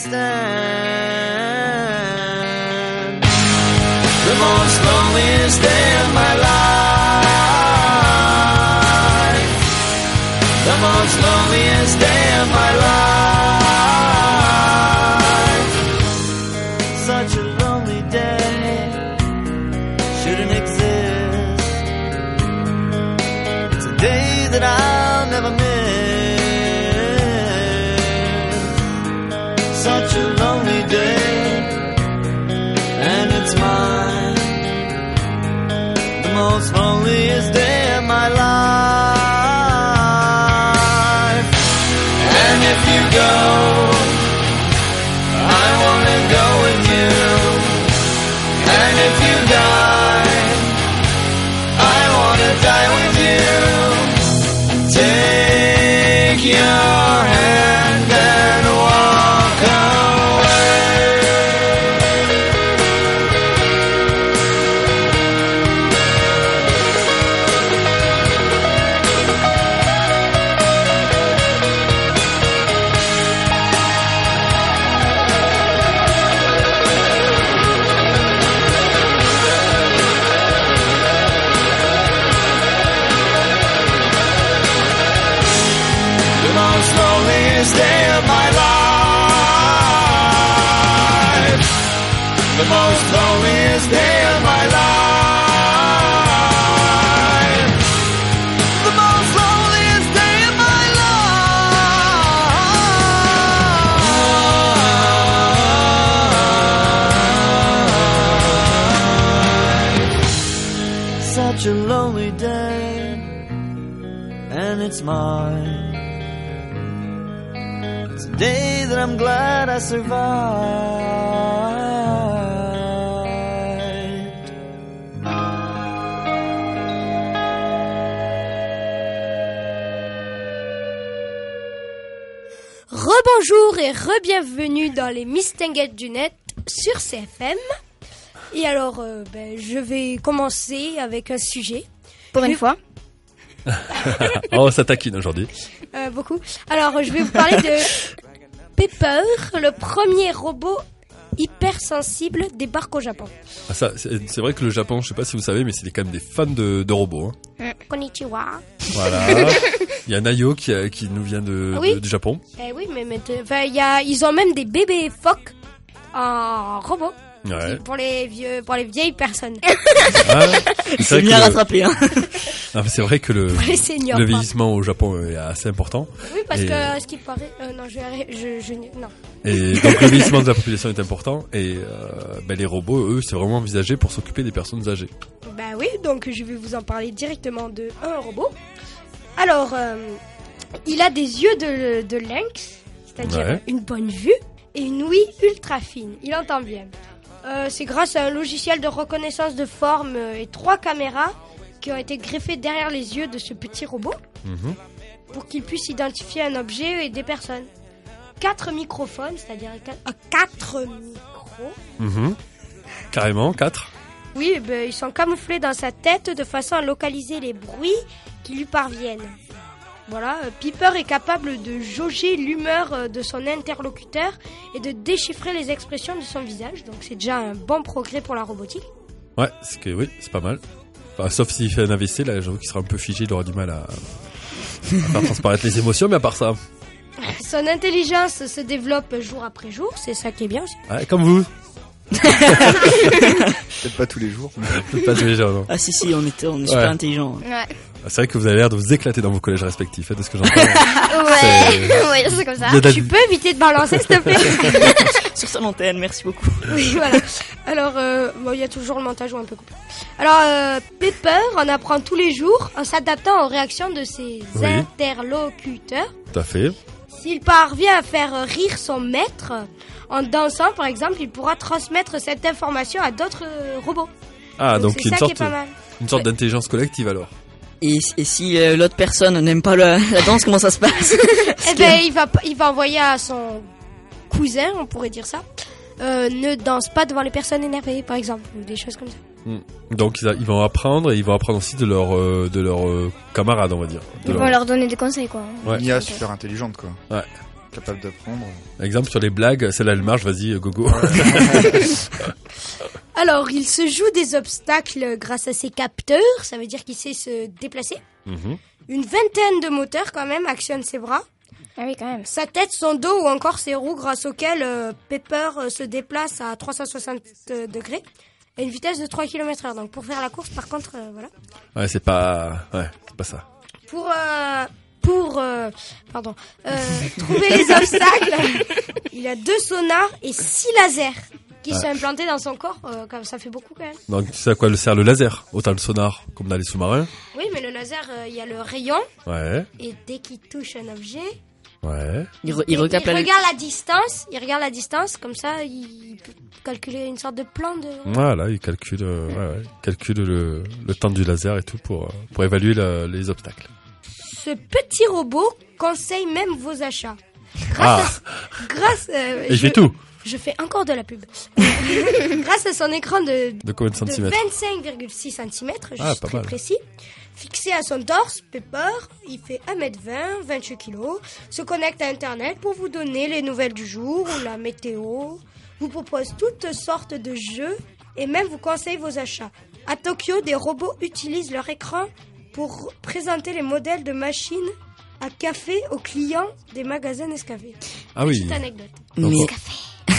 stand. The most loneliest day of my life. The most didn't exist. It's a day that I'll never miss. Such a lonely day, and it's mine, the most loneliest day of my life. And if you go, I wanna go with you. And if you die, I wanna die with you. Take your hand and walk away. The most loneliest day of my life. The most loneliest day of my life. The most loneliest day of my life. Such a lonely day, and it's mine. It's a day that I'm glad I survived. Rebonjour et re-bienvenue dans les Mistinguettes du net sur C F M. Et alors, euh, ben, je vais commencer avec un sujet. Pour une Je- fois. Oh, ça taquine aujourd'hui. Euh, beaucoup. Alors, je vais vous parler de Pepper, le premier robot hypersensible débarque au Japon. Ah, ça, c'est c'est vrai que le Japon, je sais pas si vous savez, mais c'est quand même des fans de, de robots. Hein. Konnichiwa. Voilà. Il y a Nayo qui, a- qui nous vient de, Ah oui de- du Japon. Eh oui, mais, mais enfin, il y a, ils ont même des bébés phoques en robot Ouais. pour les vieux, pour les vieilles personnes, Ah, Il c'est s'est vrai bien que le- rattrapé, hein. ah, mais c'est vrai que le, pour les seniors. le pardon. vieillissement au Japon est assez important. Oui, parce Et- que à ce qui paraît, euh, non, je, vais arrêter- je, je, non. Et donc le vieillissement de la population est important. Et euh, ben, les robots, eux, c'est vraiment envisagé pour s'occuper des personnes âgées. Bah oui, donc je vais vous en parler directement de un robot. Alors, euh, il a des yeux de, de lynx, c'est-à-dire Ouais. une bonne vue, et une ouïe ultra fine. Il entend bien. Euh, c'est grâce à un logiciel de reconnaissance de forme euh, et trois caméras qui ont été greffées derrière les yeux de ce petit robot Mhm. pour qu'il puisse identifier un objet et des personnes. Quatre microphones, c'est-à-dire quatre, euh, quatre micros. Mhm. Carrément, quatre. Oui, eh ben, ils sont camouflés dans sa tête de façon à localiser les bruits qui lui parviennent. Voilà, euh, Piper est capable de jauger l'humeur euh, de son interlocuteur et de déchiffrer les expressions de son visage. Donc c'est déjà un bon progrès pour la robotique. Ouais, c'est que oui, c'est pas mal. Enfin, sauf s'il fait un A V C, là, j'avoue qu'il sera un peu figé, il aura du mal à, à faire transparaître les émotions, mais à part ça, Son intelligence se développe jour après jour, c'est ça qui est bien aussi. ouais, comme vous. Peut-être pas tous les jours. mais- Peut-être pas tous les jours, non. Ah si si, on est, on est super Ouais. intelligent. Ouais. Ah, c'est vrai que vous avez l'air de vous éclater dans vos collèges respectifs, hein, de ce que j'entends. Ouais. ouais, c'est comme ça. Il y a de la- Tu peux éviter de balancer s'il te plaît? Sur son antenne, merci beaucoup. Oui, voilà. Alors, euh, bon, il y a toujours le montage ou un peu coupé. Alors, euh, Pepper en apprend tous les jours en s'adaptant aux réactions de ses Oui. interlocuteurs. Tout à fait. S'il parvient à faire rire son maître en dansant, par exemple, il pourra transmettre cette information à d'autres euh, robots. Ah, donc, c'est une ça sorte, qui est pas mal. une sorte d'intelligence collective alors. Et, et si euh, l'autre personne n'aime pas la, la danse, comment ça se passe? Eh ben, il va, il va envoyer à son cousin, on pourrait dire ça, euh, ne danse pas devant les personnes énervées, par exemple, ou des choses comme ça. Hmm. Donc ils, a- ils vont apprendre et ils vont apprendre aussi de leurs euh, de leurs euh, camarades, on va dire. De Ils leur- vont leur donner des conseils, quoi. Ouais. Une I A super intelligente, quoi. Ouais. Capable d'apprendre. Exemple sur les blagues, celle-là elle marche, vas-y, euh, gogo. Alors, il se joue des obstacles grâce à ses capteurs, ça veut dire qu'il sait se déplacer. Mhm. Une vingtaine de moteurs, quand même, actionnent ses bras. Ah oui, quand même. Sa tête, son dos ou encore ses roues grâce auxquelles euh, Pepper euh, se déplace à trois cent soixante degrés. à une vitesse de trois kilomètres heure. Donc pour faire la course, par contre, euh, voilà. Ouais, c'est pas, ouais, c'est pas ça. Pour, euh, pour, euh, pardon, euh, trouver les obstacles, il a deux sonars et six lasers qui Ah. sont implantés dans son corps. Euh, comme ça fait beaucoup quand même. Donc tu sais à quoi le sert le laser? Autant le sonar comme dans les sous-marins. Oui, mais le laser, euh, il y a le rayon Ouais, et dès qu'il touche un objet, ouais. Il, re- il recapte la regarde la distance. Il regarde la distance, comme ça, il peut calculer une sorte de plan de. Voilà, il calcule, euh, ouais, ouais, il calcule le, le temps du laser et tout pour, euh, pour évaluer la- les obstacles. Ce petit robot conseille même vos achats. Grâce Ah, à, grâce, euh, et je fais tout. Je fais encore de la pub. Grâce à son écran de, De combien de de centimètres? vingt-cinq virgule six centimètres, juste Ah, pas très mal. précis, fixé à son torse, Pepper, il fait un mètre vingt, vingt-huit kilos, se connecte à Internet pour vous donner les nouvelles du jour ou la météo, vous propose toutes sortes de jeux et même vous conseille vos achats. À Tokyo, des robots utilisent leur écran pour présenter les modèles de machines à café aux clients des magasins Nescafé. Ah oui. Petite anecdote. Mais Café.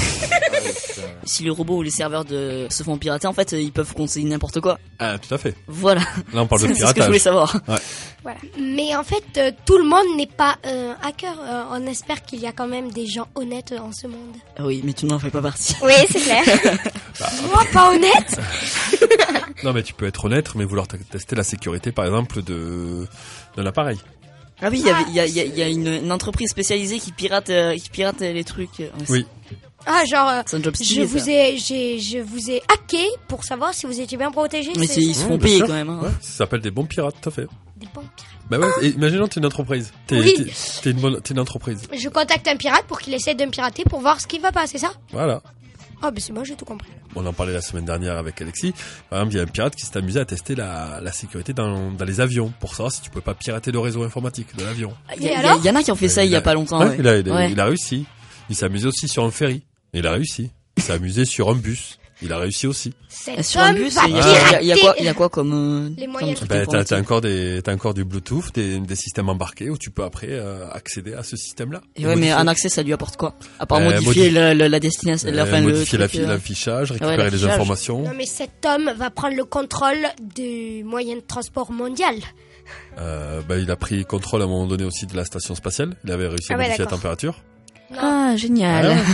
si les robots ou les serveurs de... se font pirater, en fait, ils peuvent conseiller n'importe quoi. Ah, tout à fait. Voilà. Là, on parle de C'est c'est ce que je piratage. voulais savoir. Voilà. Mais en fait, euh, tout le monde n'est pas euh, hacker. Euh, on espère qu'il y a quand même des gens honnêtes euh, en ce monde. Ah oui, mais tu n'en fais pas partie. Oui, c'est clair. Moi, pas honnête. Non, mais tu peux être honnête, mais vouloir t- tester la sécurité, par exemple, de d'un appareil. Ah oui, il y avait- il y a, il y a, il y a une, une entreprise spécialisée qui pirate, euh, qui pirate euh, les trucs. Ouais, c'est- Oui. Ah, genre, euh, C'est un job je stylé, vous ça. ai, j'ai, je vous ai hacké pour savoir si vous étiez bien protégé. Mais c'est c'est- ils ça se Ouais, font bien payer sûr. quand même. Hein. Ouais, ça s'appelle des bons pirates, tout à fait. Des bons pirates. Bah ouais, et imaginons t'es une entreprise. T'es, Oui. t'es, t'es une bonne, t'es une entreprise. Je contacte un pirate pour qu'il essaie de me pirater pour voir ce qui va pas, c'est ça? Voilà. Ah, ben c'est bon, j'ai tout compris. On en parlait la semaine dernière avec Alexis. Par exemple, il y a un pirate qui s'est amusé à tester la, la sécurité dans, dans les avions pour savoir si tu pouvais pas pirater le réseau informatique de l'avion. Il y, a- Et il y a- alors il y en a qui ont fait ça il y a pas longtemps. Ouais, Ouais. il, a, il, a, Ouais. il a réussi. Il s'est amusé aussi sur un ferry. Et il a réussi. Il s'est amusé sur un bus. Il a réussi aussi. Cet Et sur un homme bus, va il y, a- il y a- il y a quoi, il y a pirater. quoi comme, euh, Les comme moyens. truc Ben, t'as, informatique t'as encore des, t'as encore du Bluetooth, des, des systèmes embarqués où tu peux après euh, accéder à ce système-là. Et ouais, mais un accès, ça lui apporte quoi? À part Euh, modifier modif- la, la, la destination, la Euh, fin, le modifier la truc, fi- euh, l'affichage, récupérer les l'affichage. informations. Non, mais cet homme va prendre le contrôle du moyen de transport mondial. Euh, ben, il a pris contrôle à un moment donné aussi de la station spatiale. Il avait réussi à Ah ouais, modifier la d'accord. température. Ah, génial. Ah ouais.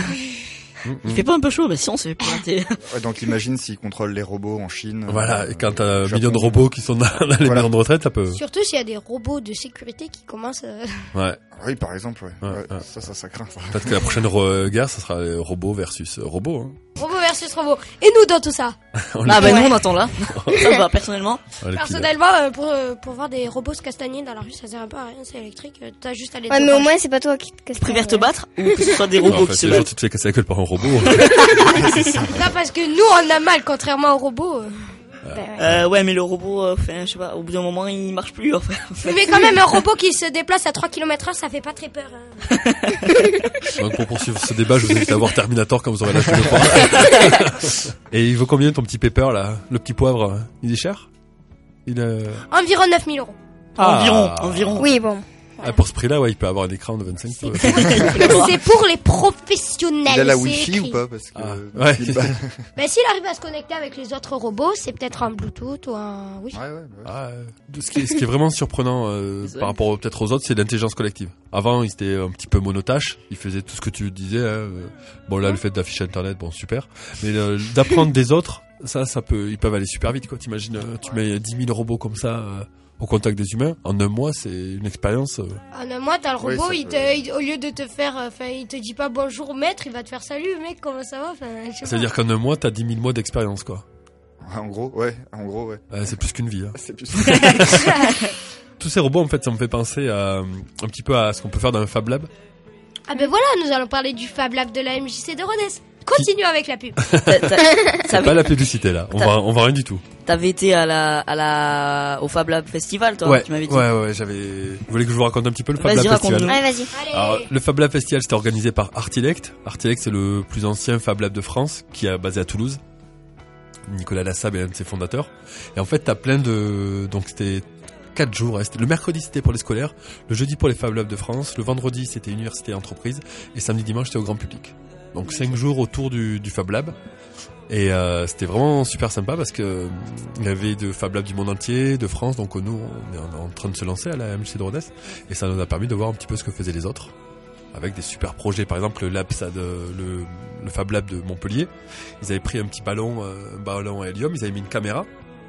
Il fait pas un peu chaud? Bah si, on se fait pirater. Ouais, donc imagine s'il contrôle les robots en Chine. Voilà, euh, et quand t'as au un Japon. million de robots qui sont dans, dans les Voilà. maisons de retraite, ça peut... Surtout s'il y a des robots de sécurité qui commencent. euh, Ouais, Oui, par exemple, ouais. Ouais, Ouais, ouais. Ça, ça, ça craint. Ça. peut-être que la prochaine re- guerre, ça sera euh, robot versus euh, robot. Hein. Robot versus robot. Et nous dans tout ça. On Ah les- bah nous on attend là. Ça va, personnellement. on les pilote. Personnellement, euh, pour, euh, pour voir des robots se castagner dans la rue, ça sert un peu à rien, c'est électrique. euh, T'as juste à les Ouais, mais au déranger. moins, c'est pas toi qui te casse. Tu préfères te battre ou que ce soit des Non, robots en fait, qui se les gens, battent? tu te fais casser la gueule par un robot. Non, parce que nous, on a mal, contrairement aux robots. euh. Euh, ouais, mais le robot, euh, enfin, je sais pas, au bout d'un moment, il marche plus, enfin. Mais quand même, un robot qui se déplace à trois kilomètres heure, ça fait pas très peur. hein. Donc pour poursuivre ce débat, je vous invite à voir Terminator quand vous aurez l'âge de le voir. Et il vaut combien ton petit pepper là? Le petit poivre, il est cher? Il euh... Environ neuf mille euros. Environ, environ. Oui, bon. Ah, pour ce prix-là, ouais, il peut avoir un écran de vingt-cinq pouces. C'est pour les professionnels. Il a la c'est Wi-Fi écrit. ou pas Parce que Ah, ouais. il bat- Ben, s'il arrive à se connecter avec les autres robots, c'est peut-être en Bluetooth ou en Wi-Fi. Ouais, ouais, ouais. Ah, euh, ce, qui est, ce qui est vraiment surprenant euh, par rapport au- peut-être aux autres, c'est l'intelligence collective. Avant, ils étaient un petit peu monotaches, ils faisaient tout ce que tu disais. Hein. euh. Bon, là, le fait d'afficher Internet, bon, super. Mais euh, d'apprendre des autres, ça, ça peut, ils peuvent aller super vite, quoi. T'imagines, euh, tu mets dix mille robots comme ça euh, au contact des humains. En un mois, c'est une expérience. euh, En un mois, t'as le Oui, robot, ça il peut- te, il- au lieu de te faire, enfin, il te dit pas bonjour maître, il va te faire salut mec, comment ça va, enfin, je sais Ça veut pas. dire qu'en un mois, t'as dix mille mois d'expérience, quoi. En gros, ouais. En gros, ouais. Euh, c'est plus qu'une vie. Hein. C'est plus. Tous ces robots, en fait, ça me fait penser à, un petit peu à ce qu'on peut faire dans un Fab Lab. Ah ben voilà, nous allons parler du Fab Lab de la M J C de Rodez. Continue avec la pub. T'as- t'as- C'est t'avais- pas la publicité, là. On T'as- va, on va rien du tout. T'avais été à la, à la, au Fab Lab Festival, toi, Ouais, tu m'avais dit. ouais, ouais, j'avais... Vous voulez que je vous raconte un petit peu le Fab Vas-y, Lab Festival? raconte-nous. Ouais, vas-y. Allez. Alors, le Fab Lab Festival, c'était organisé par Artilect. Artilect, c'est le plus ancien Fab Lab de France, qui est basé à Toulouse. Nicolas Lassabe est un de ses fondateurs. Et en fait, t'as plein de, donc c'était quatre jours. Hein. C'était, le mercredi, c'était pour les scolaires. Le jeudi, pour les Fab Labs de France. Le vendredi, c'était université et entreprise. Et samedi, dimanche, c'était au grand public. Donc, cinq jours autour du, du Fab Lab. Et euh, c'était vraiment super sympa parce que euh, il y avait de Fab Labs du monde entier, de France. Donc, nous, on est en, en train de se lancer à la M J C de Rodez. Et ça nous a permis de voir un petit peu ce que faisaient les autres. Avec des super projets, par exemple le Lab de, le, le Fab Lab de Montpellier, ils avaient pris un petit ballon, euh, un ballon à hélium, ils avaient mis une caméra,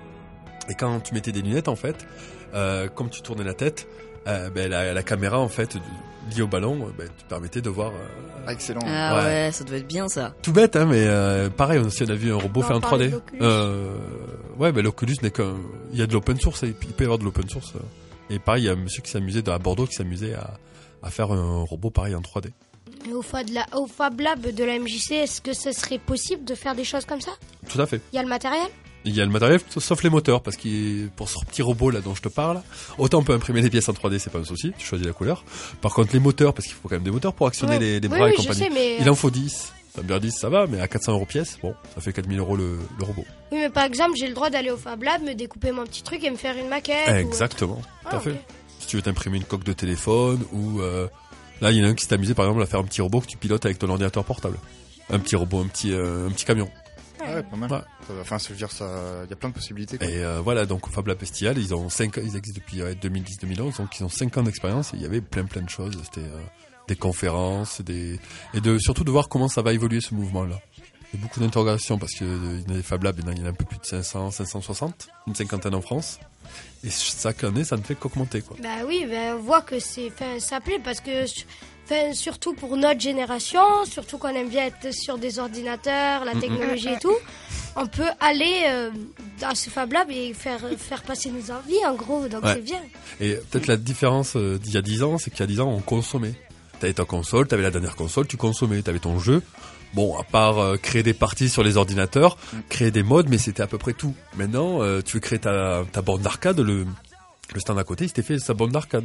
et quand tu mettais des lunettes en fait, euh, comme tu tournais la tête, euh, ben, la, la caméra en fait liée au ballon, ben, te permettait de voir. Euh, Ah, excellent. Ah ouais. Ouais. ça doit être bien ça. Tout bête, hein, mais euh, pareil, on, aussi on a vu un robot On fait en trois parlait D. de l'Oculus. Euh, ouais, ben l'Oculus n'est qu'un, il y a de l'open source, il peut y avoir de l'open source. Et pareil, il y a un monsieur qui s'amusait à Bordeaux qui s'amusait à, à faire un robot pareil en trois D. Et au, Fab la- au Fab Lab de la M J C, est-ce que ce serait possible de faire des choses comme ça? Tout à fait. Il y a le matériel? Il y a le matériel, sauf les moteurs, parce que pour ce petit robot là dont je te parle, autant on peut imprimer les pièces en trois D, c'est pas un souci, tu choisis la couleur. Par contre, les moteurs, parce qu'il faut quand même des moteurs pour actionner Ouais. les, les Oui, bras oui, et je compagnie. sais, mais... Il en faut dix. Ça me dire dix, ça va, mais à quatre cents euros pièce, bon, ça fait quatre mille euros le, le robot. Oui, mais par exemple, j'ai le droit d'aller au Fab Lab, me découper mon petit truc et me faire une maquette. ou- Exactement, tout Ah, à fait. ok. Si tu veux t'imprimer une coque de téléphone, ou euh, là, il y en a un qui s'est amusé par exemple à faire un petit robot que tu pilotes avec ton ordinateur portable. Un petit robot, un petit, euh, un petit camion. Ah ouais, pas mal. Ouais. Ça va- Enfin, je veux dire, ça, il y a plein de possibilités. Quoi. Et euh, voilà, donc au Fab Lab Estial, ils ont cinq, ils existent depuis ouais, deux mille dix deux mille onze, donc ils ont cinq ans d'expérience et il y avait plein plein de choses. C'était euh, des conférences, des et de surtout de voir comment ça va évoluer ce mouvement-là. Il y a beaucoup d'interrogations parce que euh, il y a des Fab Labs, il y en a un peu plus de cinq cents, cinq cent soixante, une cinquantaine en France. Et chaque année, ça ne fait qu'augmenter quoi. Bah oui, bah, on voit que c'est, enfin, ça plaît parce que, enfin, surtout pour notre génération, surtout qu'on aime bien être sur des ordinateurs, la technologie et tout, on peut aller euh, dans ce Fab Lab et faire, faire passer nos envies en gros, donc Ouais. c'est bien. Et peut-être la différence euh, d'il y a dix ans, c'est qu'il y a dix ans, on consommait. T'avais ta console, t'avais la dernière console, tu consommais, t'avais ton jeu. Bon, à part euh, créer des parties sur les ordinateurs, créer des modes, mais c'était à peu près tout. Maintenant, euh, tu veux créer ta, ta borne d'arcade, le, le stand à côté, il s'était fait sa borne d'arcade.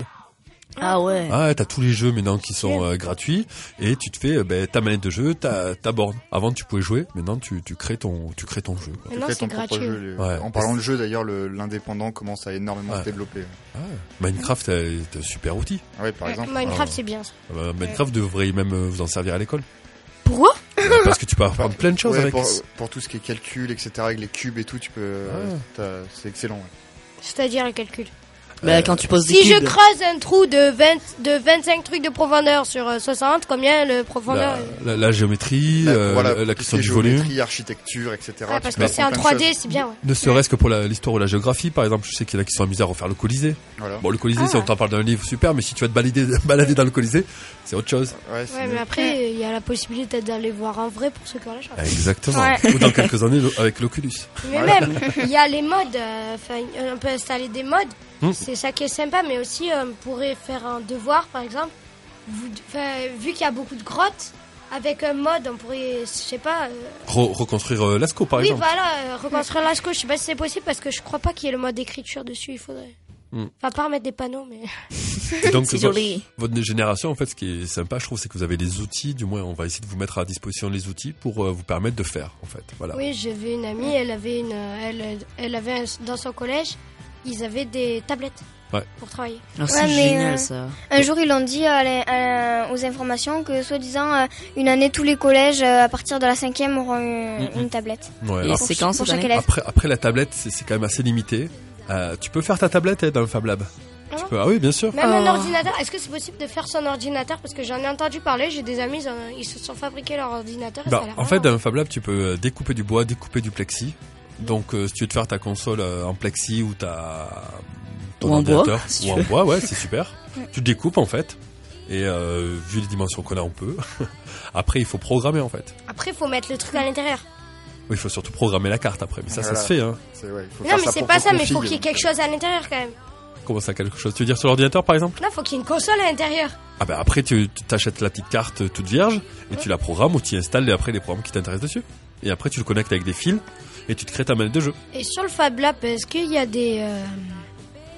Ah ouais. Ah, t'as tous les jeux maintenant qui sont euh, gratuits, et tu te fais euh, ben, ta manette de jeu, ta, ta borne. Avant, tu pouvais jouer, maintenant, tu, tu crées ton, tu crées ton jeu. Quoi. Tu Maintenant, crées c'est ton propre gratuit. jeu. les- Ouais. En parlant de jeu, d'ailleurs, le- l'indépendant commence à énormément Ouais. se développer. Ah, Minecraft, euh, c'est un super outil. Ah ouais, par exemple. Minecraft, Ah. c'est bien ça. Euh, Minecraft devrait même euh, vous en servir à l'école. Pourquoi? Euh, parce que tu peux apprendre plein de choses Ouais, avec. pour, pour tout ce qui est calcul, et cetera, avec les cubes et tout, tu peux. euh, Ouais. t'as- C'est excellent. Ouais. C'est-à-dire le calcul. Bah, quand tu poses des Si je cubes. creuse un trou de vingt, de vingt-cinq trucs de profondeur sur euh, soixante, combien le profondeur? La, la, la géométrie, Là, euh, voilà, la, la tout ce question qui est du volume. géométrie, architecture, et cetera. Ouais, tu parce peux que c'est en apprendre trois plein de D, choses. c'est bien, ouais. Ne serait-ce que pour la- l'histoire ou la géographie, par exemple, je sais qu'il y en a qui sont amusés à refaire le Colisée. Voilà. Bon, le Colisée, Ah. si on t'en parle d'un livre, super, mais si tu vas te balader, balader dans le Colisée, c'est autre chose. Ouais, c'est Ouais, mais après, il y a la possibilité d'aller voir en vrai pour ceux qui ont la chance. Exactement. Ouais. Ou dans quelques années l'o- avec l'Oculus. Mais même, il y a les modes, euh, enfin, on peut installer des modes, Hmm. c'est ça qui est sympa, mais aussi euh, on pourrait faire un devoir, par exemple, Vous- enfin, vu qu'il y a beaucoup de grottes, avec un mode, on pourrait, je sais pas... euh, Re- reconstruire euh, Lascaux, par oui, exemple. voilà, euh, reconstruire Lascaux, je sais pas si c'est possible, parce que je crois pas qu'il y ait le mode d'écriture dessus, il faudrait... Hmm. Enfin, pas remettre des panneaux, mais... Et donc, C'est vo- joli. votre génération, en fait, ce qui est sympa, je trouve, c'est que vous avez les outils, du moins, on va essayer de vous mettre à disposition les outils pour euh, vous permettre de faire, en fait. Voilà. Oui, j'avais une amie, elle avait une, elle, elle avait un- dans son collège, ils avaient des tablettes Ouais. pour travailler. Ah, c'est Ouais, mais, génial euh, ça. Un jour, ils l'ont dit à la- à- aux informations que, soi-disant, euh, une année, tous les collèges, euh, à partir de la cinquième, auront une, Mhm. une tablette. Ouais, Et alors, c'est quand pour cette chaque année élève. après, après, la tablette, c'est c'est quand même assez limité. Euh, tu peux faire ta tablette hein, dans le Fab Lab. Ah Tu bon peux, ah oui, bien sûr. Même un Oh. ordinateur, est-ce que c'est possible de faire son ordinateur? Parce que j'en ai entendu parler, j'ai des amis, ils, en- ils se sont fabriqués leur ordinateur. et Bah, ça a l'air en fait, marrant. dans un Fab Lab, tu peux euh, découper du bois, découper du plexi. Donc, euh, si tu veux te faire ta console euh, en plexi ou ta ton Ou en bois, ordinateur, si ou tu en veux. bois, ouais, c'est super. Tu découpes en fait. Et euh, vu les dimensions qu'on a, on peut. Après, il faut programmer en fait. Après, il faut mettre le truc à l'intérieur. Oui, il faut surtout programmer la carte après. Mais ça, Voilà. ça se fait. Hein. C'est, ouais, il faut Non, faire mais ça c'est pour pas ton ça, mais il faut config, qu'il y ait donc, quelque chose à l'intérieur quand même. Comment ça, quelque chose? Tu veux dire sur l'ordinateur, par exemple? Non, il faut qu'il y ait une console à l'intérieur. Ah bah après, tu tu t'achètes la petite carte euh, toute vierge et tu la programmes ou tu y installes et après les programmes qui t'intéressent dessus. Et après, tu le connectes avec des fils et tu te crées ta manette de jeu. Et sur le Fab Lab, est-ce qu'il y a des. euh,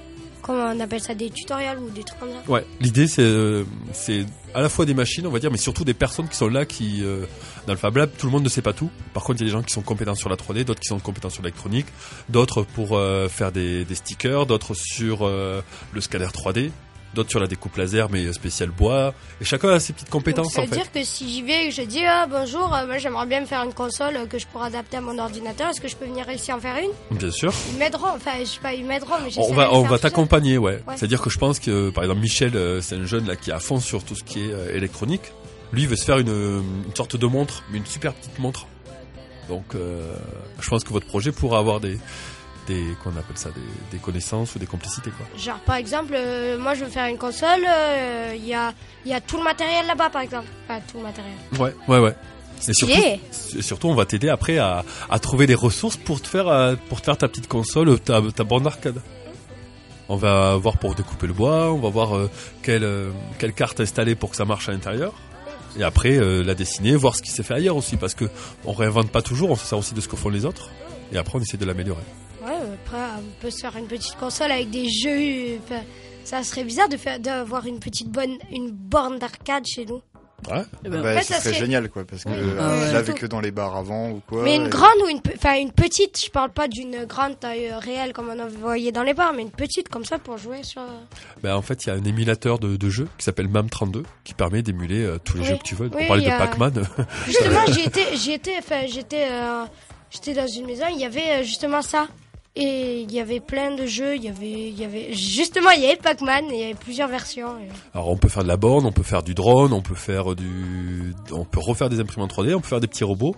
comment on appelle ça, des tutoriels ou des trucs comme ça. Ouais, l'idée c'est euh, c'est à la fois des machines, on va dire, mais surtout des personnes qui sont là, qui euh, dans le Fab Lab, tout le monde ne sait pas tout. Par contre, il y a des gens qui sont compétents sur la trois D, d'autres qui sont compétents sur l'électronique, d'autres pour euh, faire des, des stickers, d'autres sur euh, le scanner trois D, d'autres sur la découpe laser mais spéciale bois. Et chacun a ses petites compétences. Donc, ça veut en fait. dire que si j'y vais et que je dis ah, bonjour, euh, moi j'aimerais bien me faire une console euh, que je pourrais adapter à mon ordinateur, est-ce que je peux venir ici en faire une? Bien sûr. Ils m'aideront, enfin je sais pas, ils m'aideront, mais On j'essaierai va de on faire va tout ça. t'accompagner, ouais. Ouais. C'est-à-dire que je pense que euh, par exemple Michel, euh, c'est un jeune là qui est à fond sur tout ce qui est euh, électronique. Lui il veut se faire une, une sorte de montre, mais une super petite montre. Donc euh, je pense que votre projet pourra avoir des des qu'on appelle ça des, des connaissances ou des complicités quoi. Genre par exemple, euh, moi je veux faire une console, il y a il y a tout le matériel là-bas par exemple, enfin tout le matériel. Ouais, ouais, ouais. Et surtout, Stylé. et surtout, on va t'aider après à, à trouver des ressources pour te faire euh, pour te faire ta petite console, ta, ta borne d'arcade. On va voir pour découper le bois, on va voir euh, quelle euh, quelle carte installer pour que ça marche à l'intérieur. Et après euh, la dessiner, voir ce qui s'est fait ailleurs aussi, parce que on réinvente pas toujours, on se sert aussi de ce que font les autres. Et après, on essaie de l'améliorer. Ouais, après on peut se faire une petite console avec des jeux. Enfin, ça serait bizarre de faire d'avoir une petite bonne une borne d'arcade chez nous. Ouais. Eh ben, Bah, en fait, ce ça serait serait- génial, quoi, parce que Ouais. euh, Ah ouais. je l'avais que dans les bars avant ou quoi. Mais une et- grande ou une pe- enfin une petite, je parle pas d'une grande taille euh, réelle comme on en voyait dans les bars, mais une petite comme ça pour jouer sur. Ben, en fait, il y a un émulateur de, de jeu qui s'appelle M A M trente-deux qui permet d'émuler euh, tous les Oui. jeux que tu veux. Oui, On parlait il y de a- Pac-Man. Justement, j'y étais, j'y étais, enfin j'étais, euh, j'étais dans une maison, il y avait euh, justement ça. Et il y avait plein de jeux, il y avait, il y avait, justement, il y avait Pac-Man, et il y avait plusieurs versions. et- Alors on peut faire de la borne, on peut faire du drone, on peut faire du, on peut refaire des imprimantes trois D, on peut faire des petits robots.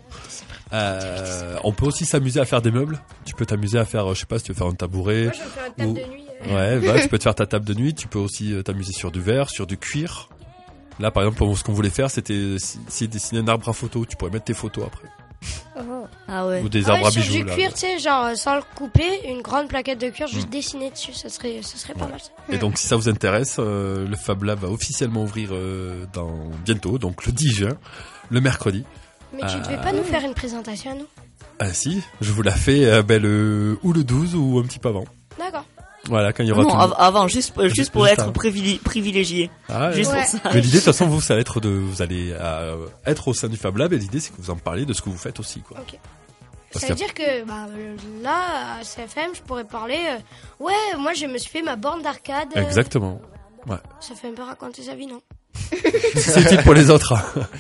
Euh, on peut aussi s'amuser à faire des meubles. Tu peux t'amuser à faire, euh, je sais pas, si tu veux faire un tabouret. Moi, je vais faire une table ou- de nuit. euh. Ouais, bah, tu peux te faire ta table de nuit. Tu peux aussi euh, t'amuser sur du verre, sur du cuir. Là, par exemple, ce qu'on voulait faire, c'était si, si dessiner un arbre à photos. Tu pourrais mettre tes photos après, Oh. Ah ouais. ou des Ah ouais, arbres à sur bijoux. du là. cuir, tu sais, genre euh, sans le couper, une grande plaquette de cuir, juste dessiner dessus, ça serait, ça serait pas Ouais. mal. Ça. Et donc, si ça vous intéresse, euh, le Fab Lab va officiellement ouvrir euh, dans bientôt, donc le dix juin, le mercredi. Mais tu Euh, devais pas nous faire une présentation à nous? Ah si, je vous la fais euh, ben, le, ou le douze ou un petit peu avant. D'accord. Voilà, quand il y aura Non, tout. av- avant, juste, euh, juste pour Juste être avant. privilé- privilégié. Ah, ouais. Juste Ouais. pour ça. Mais l'idée, de toute façon, vous, ça va être de, vous allez euh, être au sein du Fab Lab, et l'idée, c'est que vous en parlez de ce que vous faites aussi, quoi. Ok. Parce Ça veut qu'il dire que bah, euh, là, à C F M, je pourrais parler. euh, ouais, moi je me suis fait ma borne d'arcade. euh, Exactement. Ça fait un peu raconter sa vie, non? C'est utile pour les autres.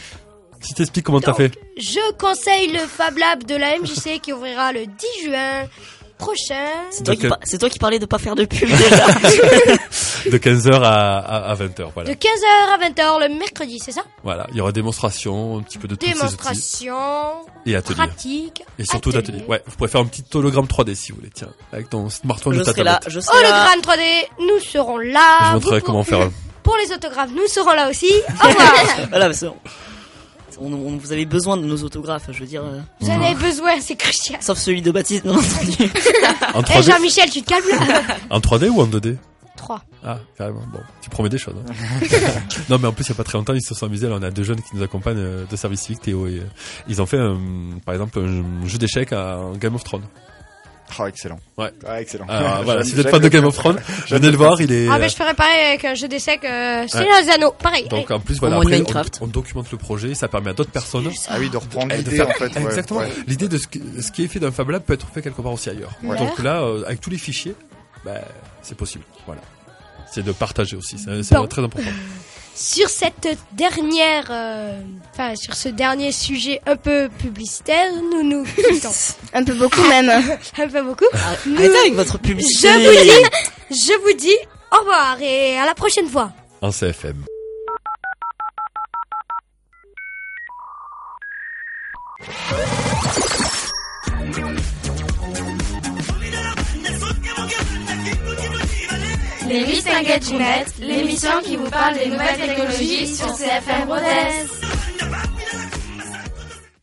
Si t'expliques comment t'as Donc, fait. Je conseille le Fab Lab de la M J C qui ouvrira le dix juin prochain. C'est toi, qui Donc, par- c'est toi qui parlais de pas faire de pub déjà. De quinze heures à, à, à vingt heures, voilà. De quinze heures à vingt heures le mercredi, c'est ça? Voilà. Il y aura démonstration, un petit peu de tous ces outils. Démonstration, Et atelier. pratique, Et surtout d'atelier. Ouais, vous pourrez faire un petit hologramme trois D si vous voulez, tiens. Avec ton smartphone Je de ta serai là, tablette. je serai là. Hologramme trois D, nous serons Je là. vous montrerai Vous comment pour- faire un. Pour les autographes, nous serons là aussi. Au revoir. Voilà, parce que on, on- vous avez besoin de nos autographes, je veux dire. euh, Vous en avez besoin, c'est crucial. sauf celui de Baptiste, bien entendu. En Eh trois D, Jean-Michel, tu te calmes là? en trois D ou en deux D? trois. Ah, carrément. Bon, tu promets des choses. Hein. Non, mais en plus, il y a pas très longtemps, ils se sont amusés. Là, on a deux jeunes qui nous accompagnent euh, de service civique, Théo et euh, ils ont fait, un, par exemple, un jeu d'échecs à Game of Thrones. Ah, excellent. Ouais. Ah, excellent. Alors, voilà, J'aime- si vous êtes j'aime fan de le- Game of Thrones, venez le voir. Il est. Ah, euh, mais je ferais pareil avec un jeu d'essai que c'est Ouais. les anneaux. Pareil. Donc en plus, voilà, mode après, Minecraft. on, on documente le projet, ça permet à d'autres personnes. Ah oui, de reprendre Eh, de l'idée, faire- en fait. ouais, Exactement. ouais. L'idée de ce qui, ce qui est fait d'un Fab Lab peut être fait quelque part aussi ailleurs. Ouais. Donc là, euh, avec tous les fichiers, bah, c'est possible. Voilà. C'est de partager aussi. C'est c'est Bon. très important. Sur cette dernière, euh, enfin sur ce dernier sujet un peu publicitaire, nous nous quittons. Un peu beaucoup même. Un peu beaucoup. Arrêtez avec votre publicité. Je vous dis, je vous dis au revoir et à la prochaine fois. En C F M. Les Miss Tinguettes du Net, l'émission qui vous parle des nouvelles technologies sur C F M Rodez.